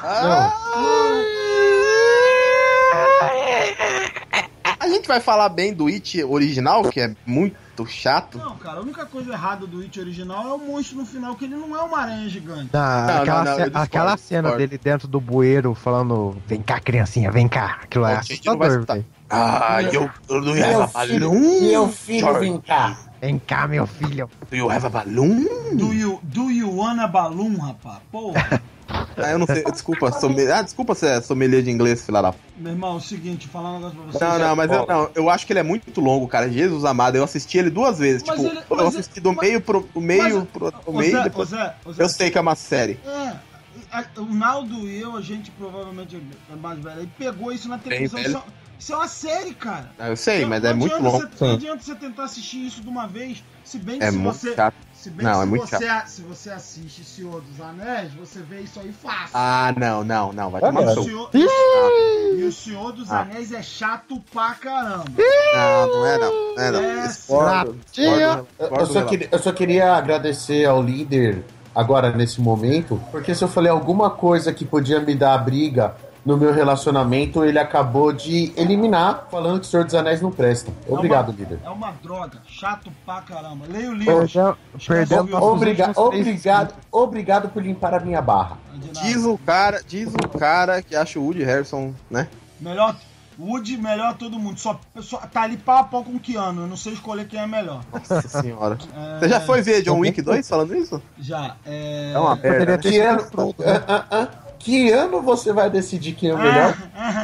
A gente vai falar bem do It original, que é muito chato. Não, cara, a única coisa errada do It original é o monstro no final, que ele não é uma aranha gigante. Na- Não, aquela não, não, ce- eu discordo, aquela cena discordo. dele dentro do bueiro falando: vem cá, criancinha, vem cá. Aquilo é A gente não vai assustador, escutar. velho. Ah, eu, eu do you have Meu a filho, balloon? meu filho, George? vem cá. Vem cá, meu filho. Do you have a balloon? Do you, do you wanna balloon, rapaz? Porra. Ah, eu não sei, desculpa, sommelier, ah, desculpa se é sommelier de inglês, filha da p. Meu irmão, é o seguinte, falar um negócio pra você. Não, não, mas eu, não, eu acho que ele é muito longo, cara. Jesus amado, eu assisti ele duas vezes. Mas tipo, ele- eu mas assisti ele- do mas- meio pro do meio mas- pro o Ô, meio Zé, depois. ô, Zé, ô, Zé, Eu sei que é uma série. É, a- o Naldo e eu, a gente provavelmente é mais velho, ele pegou isso na televisão. velho. Isso, é- isso é uma série, cara. Ah, eu sei, Não- mas não é muito adianta longo. Você, não adianta você tentar assistir isso de uma vez, se bem que É se muito você... chato. Se bem Não, que é se, muito você, a- se você assiste Senhor dos Anéis, você vê isso aí fácil. Ah, não, não, não, vai Ah, tomar no não. O seu. Senhor- Ah, E o Senhor dos Ah. Anéis é chato pra caramba. não, não é não, não é não. É, Discordo, discordo, Eu, discordo, eu só Renato. queria, eu só queria agradecer ao líder agora nesse momento, porque se eu falei alguma coisa que podia me dar briga no meu relacionamento, ele acabou de eliminar, falando que o Senhor dos Anéis não presta. Obrigado, é uma, líder. É uma droga, chato pra caramba. Leia o livro. Perdeu, perdeu nossos Obriga, últimos três obrigado, obrigado por limpar a minha barra. De nada. Diz o cara, diz o cara que acha o Woody Harrison, né? Melhor, Woody, melhor todo mundo. Só, só, tá ali pau a pau com o Keanu. Eu não sei escolher quem é melhor. Nossa senhora. É, Você já foi ver John Wick dois falando isso? Já. É, É uma Poderia merda. ter Que sido ano, Frodo, né? ah, ah, ah, que ano você vai decidir quem é o melhor?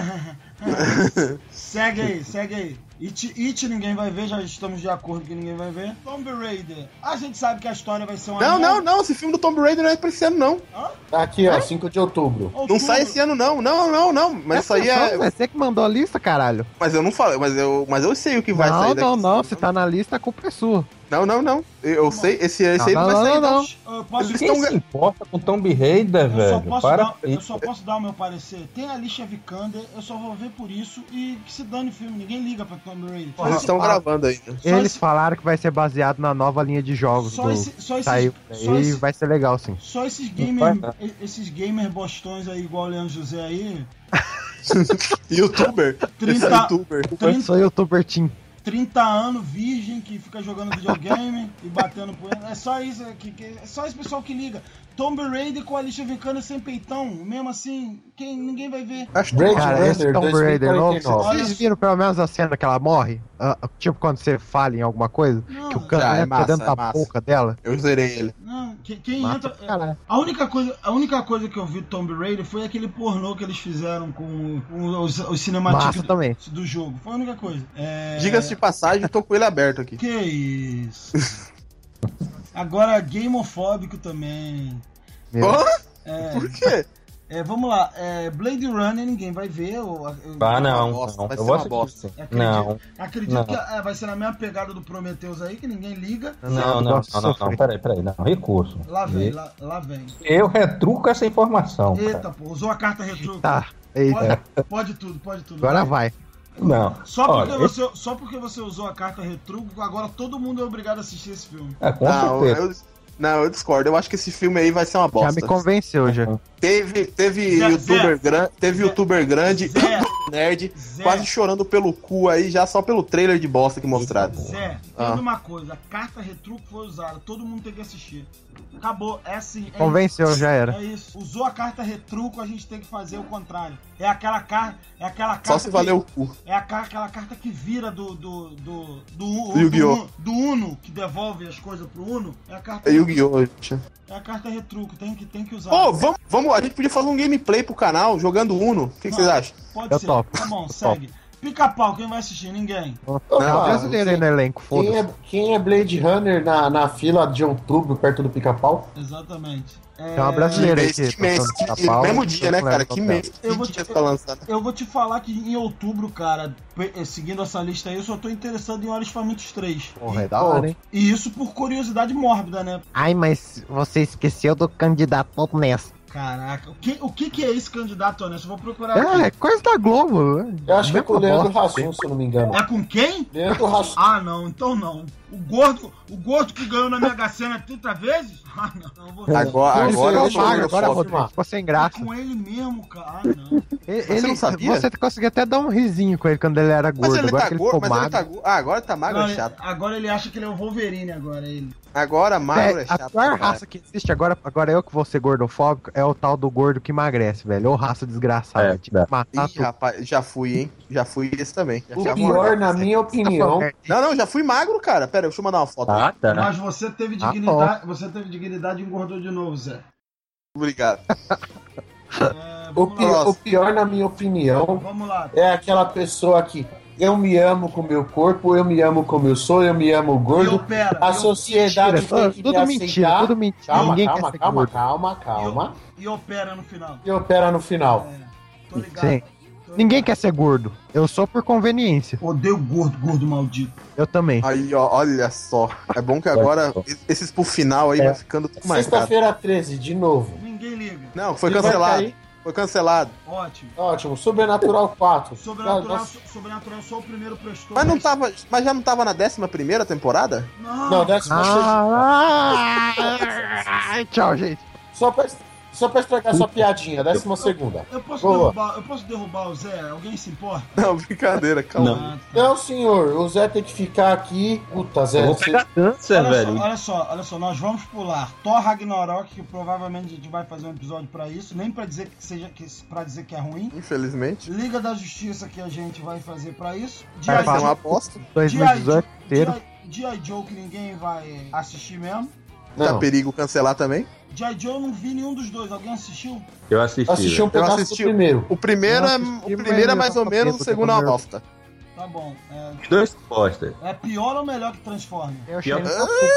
Segue aí, segue aí. It, It ninguém vai ver, já estamos de acordo que ninguém vai ver. Tomb Raider. A gente sabe que a história vai ser uma Não, merda. não, não, esse filme do Tomb Raider não é pra esse ano, não. Tá aqui, ó, cinco de outubro. Não sai esse ano, não. Não, não, não. Mas isso aí é. É você que mandou a lista, caralho. Mas eu não falei, mas eu, mas eu sei o que vai não, sair daqui. não, não. Se tá na lista, a culpa é sua. Não, não, não. Eu, eu sei, esse, esse aí Não, não vai não, sair, não, não. não. Eu posso, Eles Quem estão se importa com Tomb Raider, eu só velho? posso Para dar, com eu isso. só posso dar o meu parecer. Tem a Alicia Vikander, eu só vou ver por isso e que se dane o filme. Ninguém liga pra Tomb Raider. Só Eles esse- estão gravando aí. né? só Eles esse- falaram que vai ser baseado na nova linha de jogos Só do esse- só esses- saiu. só E esse- vai ser legal, sim. Só esses Não gamer, faz nada. esses gamer bostões aí, igual o Leandro José aí, Youtuber. trinta, Youtuber. Eu sou youtuber Tim. trinta anos, virgem, que fica jogando videogame e batendo por ele. É só isso, que, que, é só esse pessoal que liga. Tomb Raider com a Alicia Vikander sem peitão, mesmo assim, quem, ninguém vai ver. Acho que, cara, esse Tomb Raider novo, vocês viram pelo menos a cena que ela morre? Uh, tipo quando você falha em alguma coisa, não, que o cara é massa, dentro é da massa. boca dela. Eu zerei ele. Não, que, quem massa, entra... A única, coisa, a única coisa que eu vi do Tomb Raider foi aquele pornô que eles fizeram com, com os, os cinemáticos do, do jogo. Foi a única coisa. É... Diga-se de passagem, tô com ele aberto aqui. Que isso. Agora, gamofóbico também. É, Por quê? É, vamos lá, é, Blade Runner ninguém vai ver. Eu, eu, ah, não, bosta, não. Vai eu ser uma bosta. Acredito, não. Acredito não. que é, vai ser na mesma pegada do Prometheus aí, que ninguém liga. Não, não, não, não, não, não, peraí, peraí, não, recurso. Lá vem, e... lá, lá vem. Eu retruco essa informação. Eita, cara. pô, usou a carta retruco. Tá, eita. Pode, pode tudo, pode tudo. Agora vai. Não. Só porque, olha, você, esse... só porque você usou a carta retruco, agora todo mundo é obrigado a assistir esse filme. É, com não, certeza. Eu... Não, eu discordo. Eu acho que esse filme aí vai ser uma bosta. Já me convenceu, já. Teve, teve Zé, youtuber, Zé, gran... teve Zé, youtuber grande, Zé, nerd, Zé, quase chorando pelo cu aí, já só pelo trailer de bosta que mostraram. Zé, ah. uma coisa, a carta retruco foi usada, todo mundo tem que assistir. Acabou, é assim. É Convenceu, isso. já era. É isso. Usou a carta retruco, a gente tem que fazer o contrário. É aquela carta. É aquela carta. Só se valer o cu. É aquela, aquela carta que vira do. do. do. do, do, do, do Uno, que devolve as coisas pro Uno. É a carta. É Yu-Gi-Oh! É a carta retruco, tem que, tem que usar. Ô, oh, vamos, vamos, a gente podia fazer um gameplay pro canal jogando Uno. O que, que vocês acham? Pode Eu ser. topo. Tá bom, segue. Pica-pau, quem vai assistir? Ninguém. Não, é brasileiro aí no elenco, quem é, quem é Blade Runner na, na fila de outubro, perto do Pica-Pau? Exatamente. É... Tem uma brasileira aí. Que mês, que mês, que, mesmo dia, né, cara? Que mês. Eu vou, te, eu, eu vou te falar que em outubro, cara, seguindo essa lista aí, eu só tô interessado em Olhos Famintos três. Porra, é da hora, hein? E isso por curiosidade mórbida, né? Ai, mas você esqueceu do candidato honesto. Caraca, o que, o que que é esse candidato honesto? Eu vou procurar é, aqui. É, coisa da Globo. Eu acho que é com o Leandro Hassum, se eu não me engano. É com quem? Leandro Hassum. Ah, não, então não. O gordo, o gordo que ganhou na Mega Sena trinta vezes? Ah, não. Eu vou ver. Agora, agora eu sou magro, agora Rodrigo, ficou sem graça. É com ele mesmo, cara. Ah, não. Ele, você não sabia? Você conseguia até dar um risinho com ele quando ele era gordo. Mas ele agora tá que ele gordo, ficou mas magro. ele tá gordo. Ah, agora tá magro, não, é chato. Agora ele acha que ele é o Wolverine agora, ele. Agora magro é, é chato. A pior raça que existe agora, agora eu que vou ser gordofóbico, é o tal do gordo que emagrece, velho. Ou raça desgraçada. É, tipo, é. matar Ih, rapaz, já fui, hein? Já fui esse também. Já O já pior, na minha opinião... Não, não, já fui magro, cara. Pera, deixa eu mandar uma foto. Ah, tá. Mas você teve dignidade, ah, você teve dignidade e engordou de novo, Zé. Obrigado. É, o, pi o pior, na minha opinião, vamos lá. É aquela pessoa que eu me amo com o meu corpo, eu me amo como eu sou, eu me amo gordo. Opera, a sociedade mentira, tem que tudo me mentira, aceitar. tudo mentira. Calma, Ninguém calma, quer calma, ser calma, calma. E, e opera no final. E opera no final. É, tô ligado. Sim. Tô Ninguém ligado. Quer ser gordo. Eu sou por conveniência. Odeio gordo, gordo maldito. Eu também. Aí, ó, olha só. É bom que agora esses pro final aí é. vai ficando tudo mais Sexta-feira treze, de novo. Ninguém liga. Não, foi cancelado. Foi cancelado. Ótimo. Ótimo. Sobrenatural quatro. Sobrenatural, Nossa. Sobrenatural só o primeiro prestou. Mas, não tava, mas já não tava na décima primeira temporada? Não, não décima ah, ah, tchau, gente. Só pra, só pra estragar sua piadinha, décima segunda. Eu posso, derrubar, eu posso derrubar o Zé? Alguém se importa? Não, brincadeira, calma. Não, não senhor. O Zé tem que ficar aqui. Puta, Zé. Eu vou pegar câncer, olha velho. Só, olha só, olha só, nós vamos pular Thor Ragnarok, que provavelmente a gente vai fazer um episódio pra isso, nem pra dizer que seja que, pra dizer que é ruim. Infelizmente. Liga da Justiça, que a gente vai fazer pra isso. Vai fazer uma aposta. dois mil e dezoito inteiro. G I Joe, que ninguém vai assistir mesmo. Tá perigo cancelar também? G I Joe eu não vi nenhum dos dois. Alguém assistiu? Eu assisti. Assisti um pedaço do primeiro. O primeiro é, o primeiro é mais ou menos, o segundo é uma bosta. Tá bom. É... Dois bosta. É pior ou melhor que Transformers? Eu achei Pior.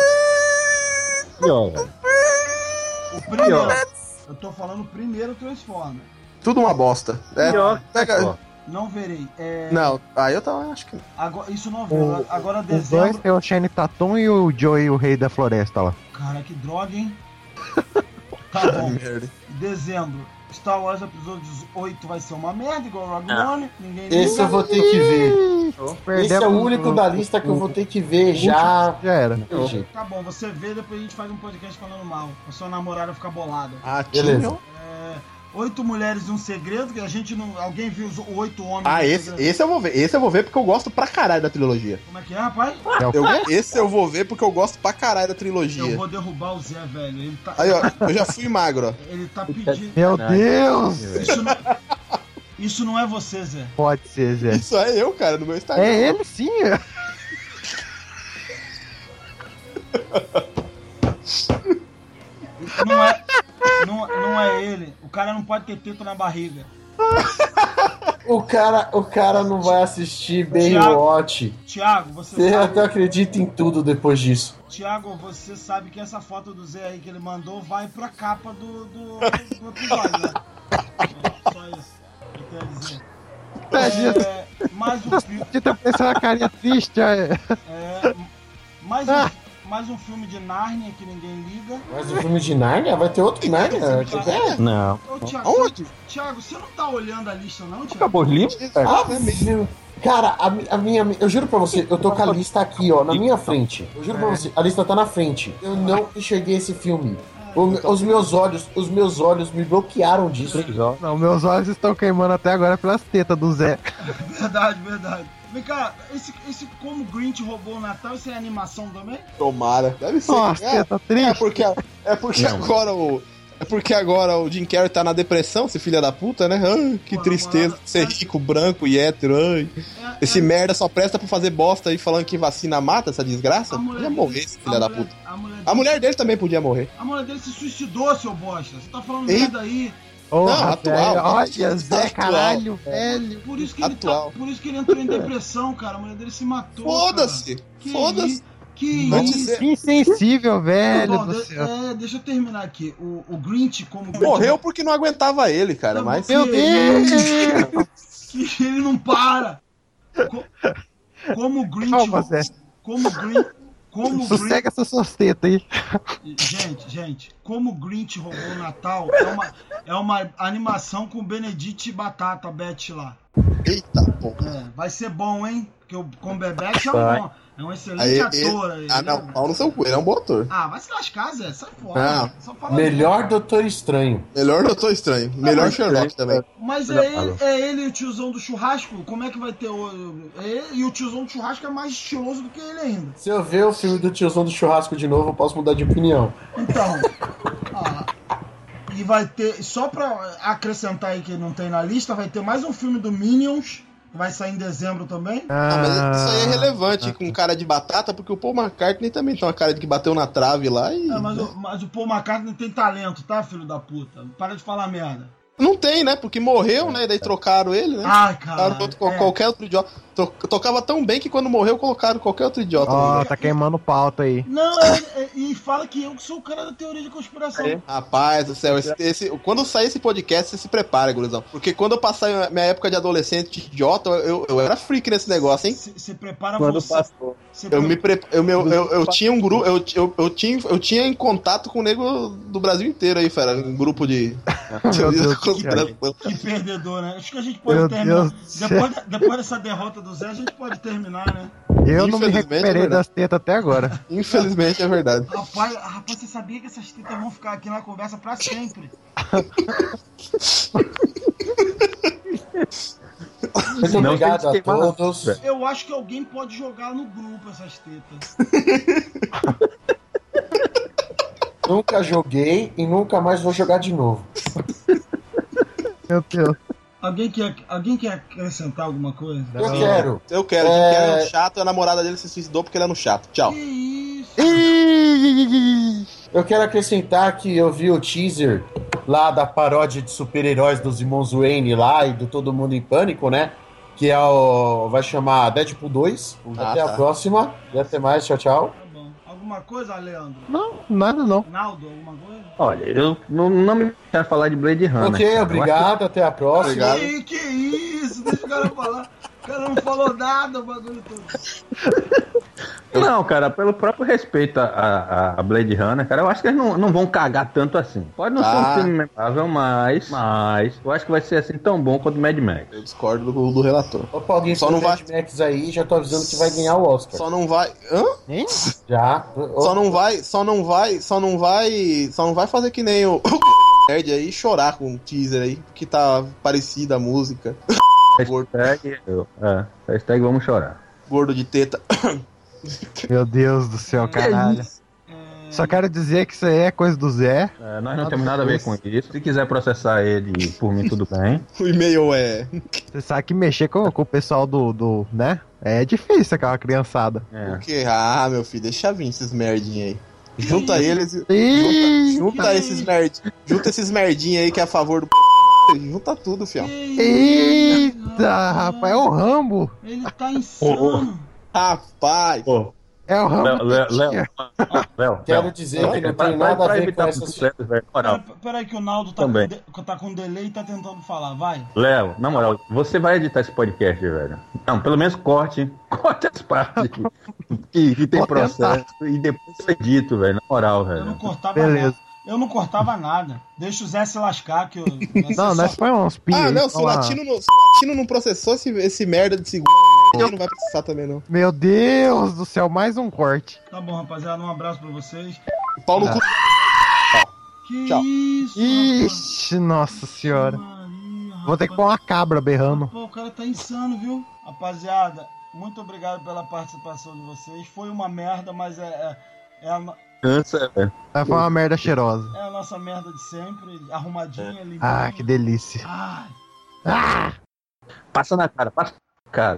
Pior, velho. O primeiro. Eu tô falando o primeiro Transformers. Tudo uma bosta. É, Pior. pega... Não verei. É... Não, aí ah, eu tava, acho que. Agora, isso não veio. Agora Os dezembro. dois tem o Shane Tatum e o Joey, o rei da floresta lá. Cara, que droga, hein? Tá bom. Merda. Dezembro. Star Wars Episódio oito vai ser uma merda, igual Rogue One. Ninguém Esse liga. eu vou ter que ver. Perdemos Esse é o único o- da lista que eu vou ter que ver o já. Já era. Tem jeito. Tá bom, você vê, depois a gente faz um podcast falando mal. A sua namorada fica bolada. Ah, Beleza. tinha. É, Oito Mulheres e um Segredo, que a gente não... Alguém viu os Oito Homens Ah, e um esse, Segredo? esse eu vou ver. Esse eu vou ver porque eu gosto pra caralho da trilogia. Como é que é, rapaz? Eu, esse eu vou ver porque eu gosto pra caralho da trilogia. Eu vou derrubar o Zé, velho. Ele tá... Aí, ó, eu já fui magro, ó. Ele tá pedindo... Meu Deus! Isso não... Isso não é você, Zé. Pode ser, Zé. Isso é eu, cara, no meu Instagram. É ele sim. Não é, não, não é ele. O cara não pode ter teto na barriga. O cara, o cara não vai assistir Baywatch. Tiago, você Você sabe... até acredita em tudo depois disso. Tiago, você sabe que essa foto do Zé aí que ele mandou vai pra capa do, do, do episódio, né? Só isso. Eu quero dizer. É, mais um filme. Você tá pensando uma carinha triste, é. É, mais um, mais um filme de Nárnia que ninguém liga. Mas o filme de Nárnia? Vai ter outro Nárnia? É. Não. Ô, Thiago, Onde? Thiago, você não tá olhando a lista, não, Thiago? Acabou os livros? Ah, meu. Cara, a, mi- a minha. Eu juro pra você, eu tô com a lista aqui, ó, na minha frente. Eu juro pra você, a lista tá na frente. Eu não enxerguei esse filme. O- os meus olhos, os meus olhos me bloquearam disso. Não, meus olhos estão queimando até agora pelas tetas do Zé. Verdade, verdade. Vem cá, esse, esse Como Grinch Roubou o Natal, isso é animação também? Tomara. Deve ser. Nossa, é, tá triste. é porque, é porque agora o. É porque agora o Jim Carrey tá na depressão, esse filho da puta, né? Ai, que Pô, tristeza. namorada- Ser rico, branco e hétero. Ai. É, Esse é- merda só presta pra fazer bosta aí falando que vacina mata essa desgraça. A mulher Podia dele- morrer esse filho a da mulher- puta. A mulher, A mulher dele também podia morrer. a mulher dele se suicidou, seu bosta. Você tá falando Ei. merda aí. Porra, Não, atual. velho, olha, Zé, Atual. caralho, velho. Por isso que ele Atual. tá, por isso que ele entrou em depressão, cara. A mulher dele se matou. Foda-se. cara. Que Foda-se. i- Que Vai isso? dizer- Insensível, velho Bom, do de- céu. é, deixa eu terminar aqui. O, o Grinch, como Grinch, Morreu porque não aguentava ele, cara. Não, Mas. Meu Deus! que ele não para. Co- Como o Grinch, Calma, Zé. como o Grinch, como o Grinch, Sossega essas suas tetas aí. gente, gente, como o Grinch roubou o Natal é uma, é uma animação com Benedict Batata, a Beth lá. Eita porra. É, vai ser bom, hein? Porque o Cumberbatch é um, Vai. bom, é um excelente Aí, ator. ele- Aí, ah, né? não, pau no seu cu, ele é um bom ator. Ah, vai se lascar, Zé. Sai fora. Não. Só fala Melhor Doutor Estranho. Melhor Doutor Estranho. Melhor Sherlock também. Mas é ele, é ele e o tiozão do churrasco? Como é que vai ter o. É ele, e o tiozão do churrasco é mais estiloso do que ele ainda. Se eu ver o filme do tiozão do churrasco de novo, eu posso mudar de opinião. Então. ah, e vai ter. Só pra acrescentar aí que não tem na lista, vai ter mais um filme do Minions. Que vai sair em dezembro também. Ah, mas isso aí é relevante com cara de batata, porque o Paul McCartney também tem uma cara de que bateu na trave lá e. É, mas, o, mas o Paul McCartney tem talento, tá, filho da puta? Para de falar merda. Não tem, né? Porque morreu, né? E daí trocaram ele, né? Ai, cara. Trocaram outro- é. Qualquer outro idiota. To- Tocava tão bem que quando morreu colocaram qualquer outro idiota. Ó, né? tá queimando pauta aí. Não, é, é, e fala que eu que sou o cara da teoria de conspiração. Rapaz do céu, esse, esse- quando sair esse podcast, você se prepara, gurizão. Porque quando eu passar minha época de adolescente idiota, eu, eu era freak nesse negócio, hein? Você prepara Quando você. passou. Cê Eu pre- me pre... eu, eu, eu, eu tinha um grupo, eu, eu, eu, tinha, eu tinha em contato com o nego do Brasil inteiro aí, fera. Um grupo de teoria da Deus do conspiração. Que perdedor, né? Acho que a gente pode Meu terminar. Deus do céu. Depois, da- depois dessa derrota do Zé, a gente pode terminar, né? Eu não me Infelizmente, é recuperei verdade. das tetas até agora. Infelizmente é verdade. Rapaz, rapaz, você sabia que essas tetas vão ficar aqui na conversa pra sempre? Muito Não obrigado tem a que queimar todos. nada. Eu acho que alguém pode jogar no grupo essas tetas. Nunca joguei e nunca mais vou jogar de novo. Meu Deus. Alguém quer, alguém quer acrescentar alguma coisa? Eu quero. Eu quero, É. Jim Carrey é um chato e a namorada dele se suicidou porque ele é um chato. Tchau. Que isso? Ih, Eu quero acrescentar que eu vi o teaser lá da paródia de super-heróis dos irmãos Wayne lá e do Todo Mundo em Pânico, né? Que é o... vai chamar Deadpool dois. Ah, Até tá. a próxima. E até mais. Tchau, tchau. Tá bom. Alguma coisa, Leandro? Não, nada não. Naldo, alguma coisa? Olha, eu não, não me quero falar de Blade Runner. Ok, cara. Eu obrigado. Até a próxima. Obrigado. Que, que isso? Deixa o cara falar. O cara não falou nada, o bagulho todo. acho- Não, cara, pelo próprio respeito a, a, a Blade Runner, cara, eu acho que eles não, não vão cagar tanto assim. Pode não ser Ah. um filme memorável, mas, mas eu acho que vai ser assim tão bom quanto Mad Max. Eu discordo do, do relator. Opa, alguém Só só não não Mad Max aí, já tô avisando que vai ganhar o Oscar. Só não vai. Hã? Hein? Já. Só não vai, só não vai, só não vai, só não vai fazer que nem o nerd aí chorar com o teaser aí, porque tá parecida a música. Hashtag, é, hashtag vamos chorar. Gordo de teta. Meu Deus do céu, caralho. Só quero dizer que isso aí é coisa do Zé. É, nós não temos nada a ver com isso. Se quiser processar ele, por mim, tudo bem. O e-mail é... Você sabe que mexer com, com o pessoal do, do, né? É difícil aquela criançada. É. Por quê? Ah, meu filho, deixa vir esses merdinhos aí. Junta eles e... Ih, Junta, junta esses merd... Junta esses merdinhos aí que é a favor do... Junta tudo, fião. Eita, rapaz, é o Rambo. Ele tá insano. Rapaz. Pô. É o Rambo. Léo, Léo, Léo. Quero dizer que não tem nada a ver com essas... Peraí que o Naldo tá com, de... tá com delay e tá tentando falar, vai. Léo, na moral, você vai editar esse podcast, velho? Não, pelo menos corte, corte as partes que, que, que tem Vou processo tentar. E depois eu edito, velho, na moral, velho. Eu não cortava Beleza. nada. Eu não cortava nada. Deixa o Zé se lascar que eu... Não, nós põe uns pins. Ah, não, se o Latino não, se o Latino não processou esse, esse merda de segundo, ele não vai processar também, não. Meu Deus do céu, mais um corte. Tá bom, rapaziada, um abraço pra vocês. Paulo ah. cu... Que Tchau. isso, Ixi, rapaz. nossa senhora. Maria, Vou ter que pôr uma cabra berrando. Pô, o cara tá insano, viu? Rapaziada, muito obrigado pela participação de vocês. Foi uma merda, mas é... é, é a... Cansa, velho. Vai foi uma merda cheirosa. É a nossa merda de sempre, arrumadinha, limpinha. Ah, que delícia. Ai. Ah! Passa na cara, passa na cara.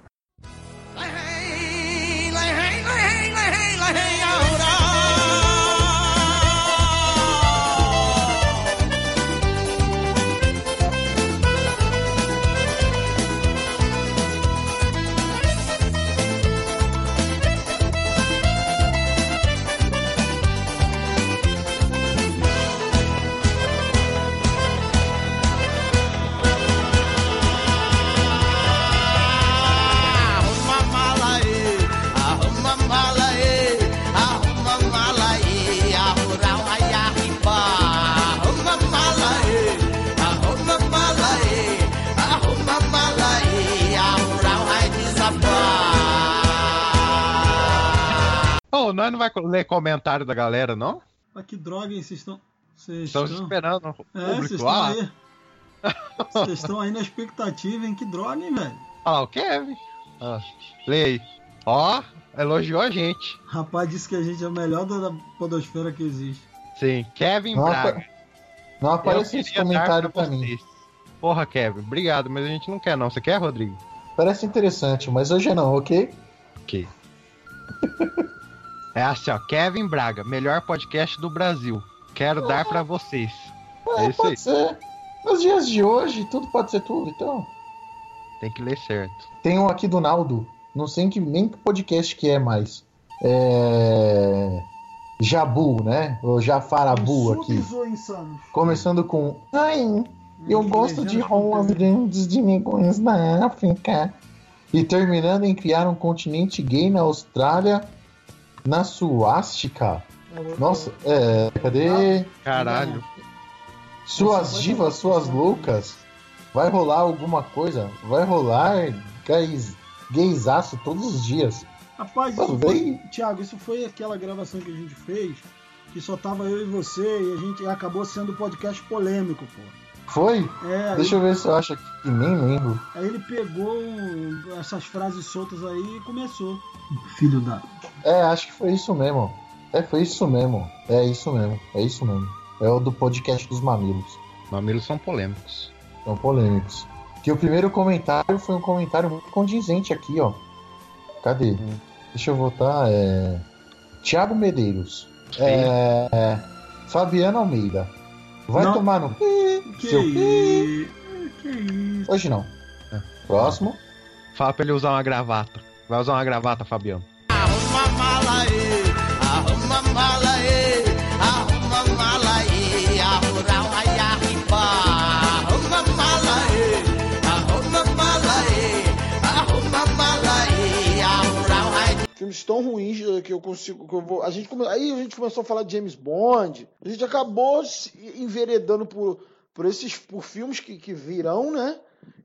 Oh, nós não vai ler comentário da galera, não? Mas que droga, hein? Vocês estão... Estamos esperando o é, vocês estão aí. Vocês estão aí na expectativa, hein? Que droga, hein, velho? Olha lá, o Kevin. Ah, lê aí. Ó, elogiou a gente. Rapaz, disse que a gente é o melhor da podosfera que existe. Sim, Kevin não Braga. Apa... Não aparece esse comentário pra, pra mim. Porra, Kevin, obrigado, mas a gente não quer não. Você quer, Rodrigo? Parece interessante, mas hoje não, ok? Ok. É assim, ó, Kevin Braga, melhor podcast do Brasil. Quero ah, dar pra vocês. É, é isso pode aí. Ser. Nos dias de hoje, tudo pode ser tudo, então. Tem que ler certo. Tem um aqui do Naldo, não sei que, nem que podcast que é mais. É... Jabu, né? O Jafarabu aqui. Começando com... Ai, eu gosto de rolas grandes de negões na África. E terminando em criar um continente gay na Austrália... Na suástica? Nossa, é... Cadê? Caralho. Suas divas, suas loucas. Vai rolar alguma coisa? Vai rolar gays, gaysaço todos os dias. Rapaz, isso foi, Thiago, isso foi aquela gravação que a gente fez, que só tava eu e você, e a gente acabou sendo podcast polêmico, pô. Foi? É, Deixa aí, eu ver se eu acho aqui, que nem lembro. Aí ele pegou essas frases soltas aí e começou. Filho da... É, acho que foi isso mesmo. É, foi isso mesmo. É isso mesmo. É isso mesmo. É o do podcast dos mamilos. Mamilos são polêmicos. São polêmicos. Que o primeiro comentário foi um comentário muito condizente aqui, ó. Cadê? Hum. Deixa eu voltar. É... Thiago Medeiros. É... É... Fabiano Almeida. Vai não. tomar no... Que seu... que... que isso? Hoje não. É. Próximo. Fala pra ele usar uma gravata. Vai usar uma gravata, Fabiano. Arruma mala aí, arruma mala aí, arruma mala aí, arruma aí, arruma mala aí, arruma mala aí, arruma mala aí, arruma aí. Filmes tão ruins que eu consigo, que eu vou, a gente come, aí a gente começou a falar de James Bond, a gente acabou se enveredando por, por esses por filmes que, que virão, né?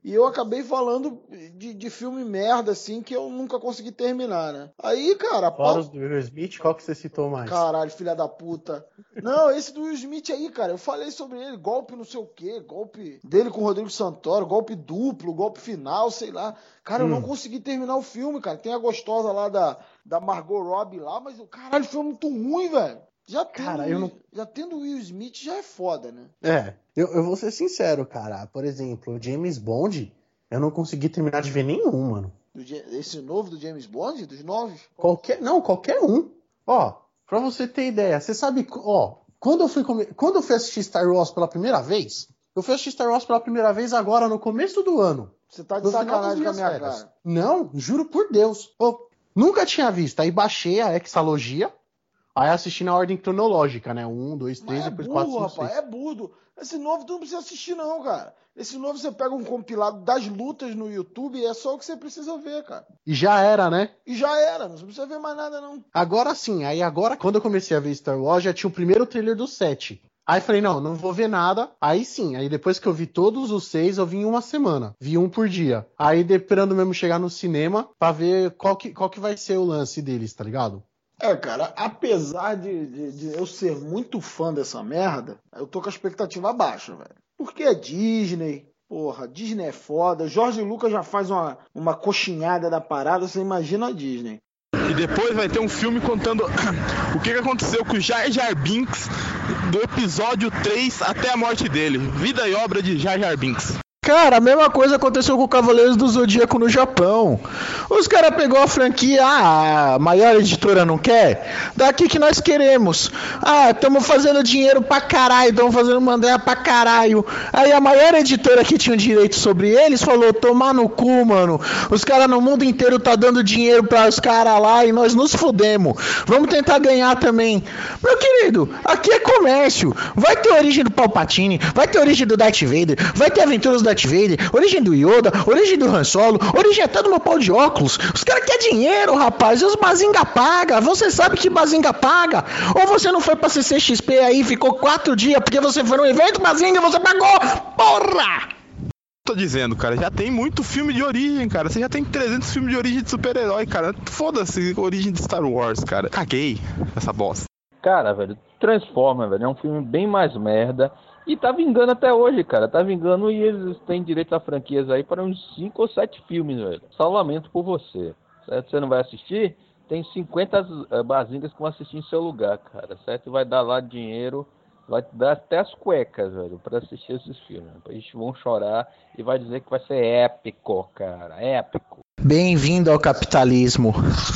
E eu acabei falando de, de filme merda, assim, que eu nunca consegui terminar, né? Aí, cara... Fora os do Will Smith, qual que você citou mais? Caralho, filha da puta. Não, esse do Will Smith aí, cara, eu falei sobre ele, golpe não sei o quê, golpe dele com o Rodrigo Santoro, golpe duplo, golpe final, sei lá. Cara, hum. eu não consegui terminar o filme, cara. Tem a gostosa lá da, da Margot Robbie lá, mas, caralho, o filme é muito ruim, velho. Já tendo, cara, eu não... já tendo o Will Smith já é foda, né? É, eu, eu vou ser sincero, cara. Por exemplo, o James Bond, eu não consegui terminar de ver nenhum, mano. Do, esse novo do James Bond? Dos novos? Qualquer, não, qualquer um. Ó, pra você ter ideia, você sabe, ó, quando eu fui, come... quando eu fui assistir Star Wars pela primeira vez, eu fui assistir Star Wars pela primeira vez agora, no começo do ano. Você tá de sacanagem com a minha férias. Cara. Não, juro por Deus. Eu nunca tinha visto. Aí baixei a Exalogia. Aí assisti na ordem cronológica, né? Um, dois, três, é depois burro, quatro, cinco, rapaz, seis. É burro. Esse novo tu não precisa assistir, não, cara. Esse novo você pega um compilado das lutas no YouTube e é só o que você precisa ver, cara. E já era, né? E já era, não precisa ver mais nada, não. Agora sim, aí agora, quando eu comecei a ver Star Wars, já tinha o primeiro trailer do sete. Aí falei, não, não vou ver nada. Aí sim, aí depois que eu vi todos os seis, eu vi em uma semana. Vi um por dia. Aí esperando mesmo chegar no cinema pra ver qual que, qual que vai ser o lance deles, tá ligado? É, cara, apesar de, de, de eu ser muito fã dessa merda, eu tô com a expectativa baixa, velho. Porque é Disney, porra, Disney é foda. Jorge Lucas já faz uma, uma coxinhada da parada, você imagina a Disney. E depois vai ter um filme contando o que aconteceu com o Jar Jar Binks do episódio três até a morte dele. Vida e obra de Jar Jar Binks. Cara, a mesma coisa aconteceu com o Cavaleiros do Zodíaco no Japão. Os caras pegou a franquia, ah, a maior editora não quer? Daqui que nós queremos. Ah, estamos fazendo dinheiro pra caralho, estamos fazendo mandar pra caralho. Aí a maior editora que tinha direito sobre eles falou, tomar no cu, mano. Os caras no mundo inteiro tá dando dinheiro para os caras lá e nós nos fudemos. Vamos tentar ganhar também. Meu querido, aqui é comércio. Vai ter origem do Palpatine, vai ter origem do Darth Vader, vai ter aventuras do Darth Vader, origem do Yoda, origem do Han Solo, origem até do meu pau de óculos. Os caras querem dinheiro, rapaz, e os Bazinga paga. Você sabe que Bazinga paga? Ou você não foi pra C C X P aí e ficou quatro dias porque você foi no evento Bazinga e você pagou? Porra! Tô dizendo, cara, já tem muito filme de origem, cara. Você já tem trezentos filmes de origem de super-herói, cara. Foda-se, origem de Star Wars, cara. Caguei essa bosta. Cara, velho, Transforma, velho, é um filme bem mais merda. E tá vingando até hoje, cara. Tá vingando e eles têm direito a franquias aí para uns cinco ou sete filmes, velho. Só lamento por você. Certo? Você não vai assistir? Tem cinquenta uh, bazingas que vão assistir em seu lugar, cara. Certo? Vai dar lá dinheiro, vai dar até as cuecas, velho, pra assistir esses filmes. Eles vão chorar e vai dizer que vai ser épico, cara. Épico. Bem-vindo ao capitalismo.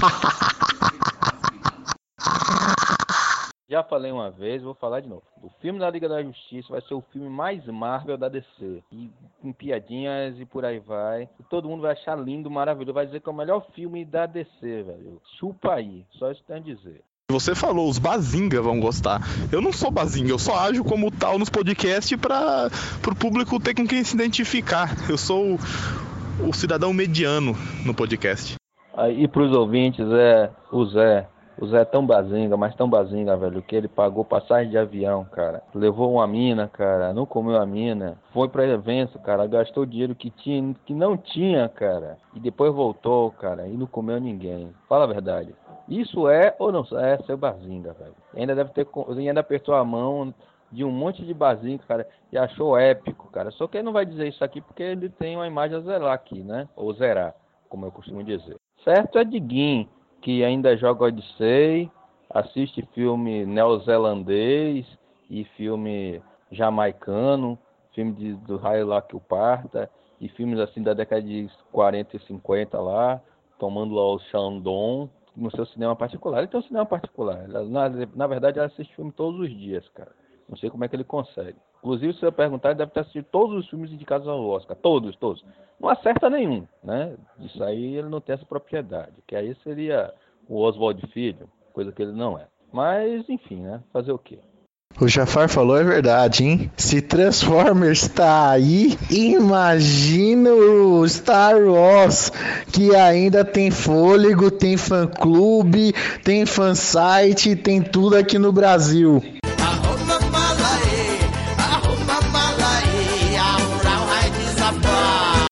Já falei uma vez, vou falar de novo. O filme da Liga da Justiça vai ser o filme mais Marvel da D C. E com piadinhas e por aí vai. E todo mundo vai achar lindo, maravilhoso. Vai dizer que é o melhor filme da D C, velho. Chupa aí. Só isso que tem a dizer. Você falou, os Bazinga vão gostar. Eu não sou Bazinga, eu só ajo como tal nos podcasts para o público ter com quem se identificar. Eu sou o, o cidadão mediano no podcast. Aí pros ouvintes, é o Zé. O Zé é tão bazinga, mas tão bazinga, velho, que ele pagou passagem de avião, cara. Levou uma mina, cara, não comeu a mina. Foi pra evento, cara, gastou dinheiro que tinha, que não tinha, cara. E depois voltou, cara, e não comeu ninguém. Fala a verdade. Isso é ou não é ser bazinga, velho? E ainda deve ter, e ainda apertou a mão de um monte de bazinga, cara, e achou épico, cara. Só que ele não vai dizer isso aqui porque ele tem uma imagem a zerar aqui, né? Ou zerar, como eu costumo dizer. Certo é Diguinho, que ainda joga Odyssey, assiste filme neozelandês e filme jamaicano, filme de, do Raio lá que o parta, e filmes assim da década de quarenta e cinquenta lá, tomando lá o Chandon no seu cinema particular. Ele tem um cinema particular. Na, na verdade, ele assiste filme todos os dias, cara. Não sei como é que ele consegue. Inclusive, se eu perguntar, ele deve ter assistido todos os filmes indicados ao Oscar. Todos, todos. Não acerta nenhum, né? Isso aí ele não tem essa propriedade. Que aí seria o Oswald Filho, coisa que ele não é. Mas, enfim, né? Fazer o quê? O Jafar falou é verdade, hein? Se Transformers tá aí, imagina o Star Wars, que ainda tem fôlego, tem fã-clube, tem fansite, tem tudo aqui no Brasil.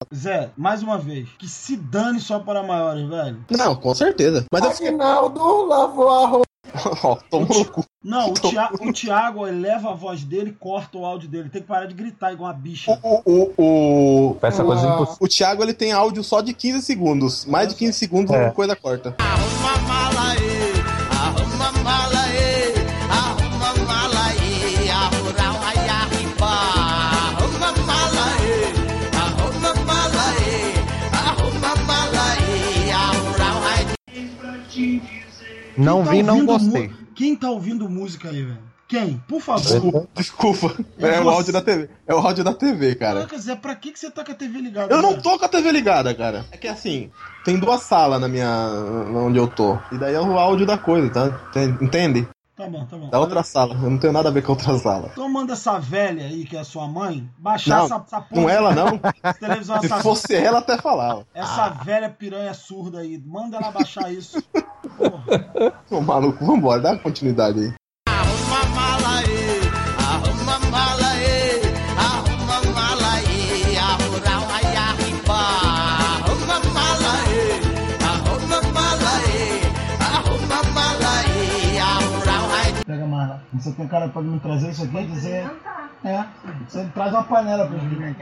Zé, mais uma vez, que se dane só para maiores, velho. Não, com certeza. Mas eu fiquei... Aguinaldo lavou a roupa. Ó, toma no cu. Não, o, Tia... o Thiago eleva a voz dele e corta o áudio dele. Tem que parar de gritar igual uma bicha. O, o, o, Essa coisa impossível. o Thiago, ele tem áudio só de quinze segundos. Mais de quinze segundos, é. Uma coisa corta. Arruma mala aí, arruma mala aí, arruma mala aí, arrura vai arribar. Arruma mala aí, arruma mala aí, arruma mala aí, arrura vai. Não tá vi, não gostei. Mu... Quem tá ouvindo música aí, velho? Quem? Por favor. Desculpa. É, é o áudio da T V. É o áudio da T V, cara. Caraca, Zé, pra que que você tá com a T V ligada? Eu cara? não tô com a T V ligada, cara. É que assim, tem duas salas na minha... onde eu tô. E daí é o áudio da coisa, tá? Entende? Tá bom, tá bom. Da outra sala. Eu não tenho nada a ver com a outra sala. Então manda essa velha aí, que é a sua mãe, baixar não, essa, essa porra. Não ela, não. Televisão, Se essa... fosse ela, até falava. Essa ah. velha piranha surda aí. Manda ela baixar isso. Porra. Ô, maluco, vambora. Dá continuidade aí. Arruma mala aí, arruma mala aí, arruma mala aí, arrura vai arribar. Arruma mala aí, arruma mala aí, arruma mala aí, arrura vai. Pega mais lá. Você tem cara pra me trazer isso aqui? Dizer... É, você traz uma panela pra mim.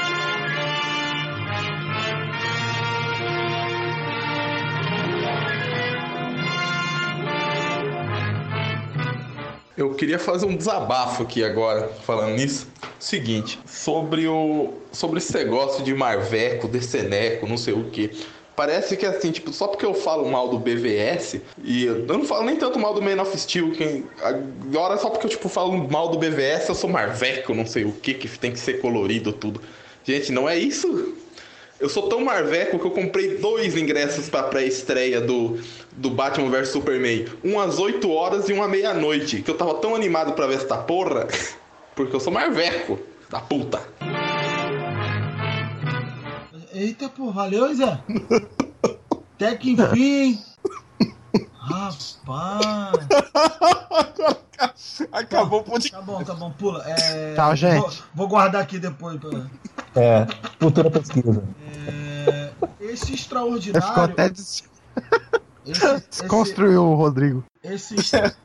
Eu queria fazer um desabafo aqui agora, falando nisso. Seguinte, sobre o sobre esse negócio de Marveco, Deceneco, não sei o que. Parece que assim, tipo, só porque eu falo mal do B V S, e eu não falo nem tanto mal do Man of Steel, que agora só porque eu tipo falo mal do B V S, eu sou Marveco, não sei o que, que tem que ser colorido tudo. Gente, não é isso. Eu sou tão marveco que eu comprei dois ingressos pra pré-estreia do, do Batman versus Superman. Um às oito horas e um à meia-noite. Que eu tava tão animado pra ver essa porra. Porque eu sou marveco da puta. Eita, pô, valeu, Zé. Até que enfim. Rapaz. Acabou o podcast. Tá bom, tá bom, pula. É, Tchau, gente. Vou, vou guardar aqui depois. Pra... É, futura pesquisa. É, esse extraordinário. Ficou até des... esse, Desconstruiu esse, o Rodrigo. Esse,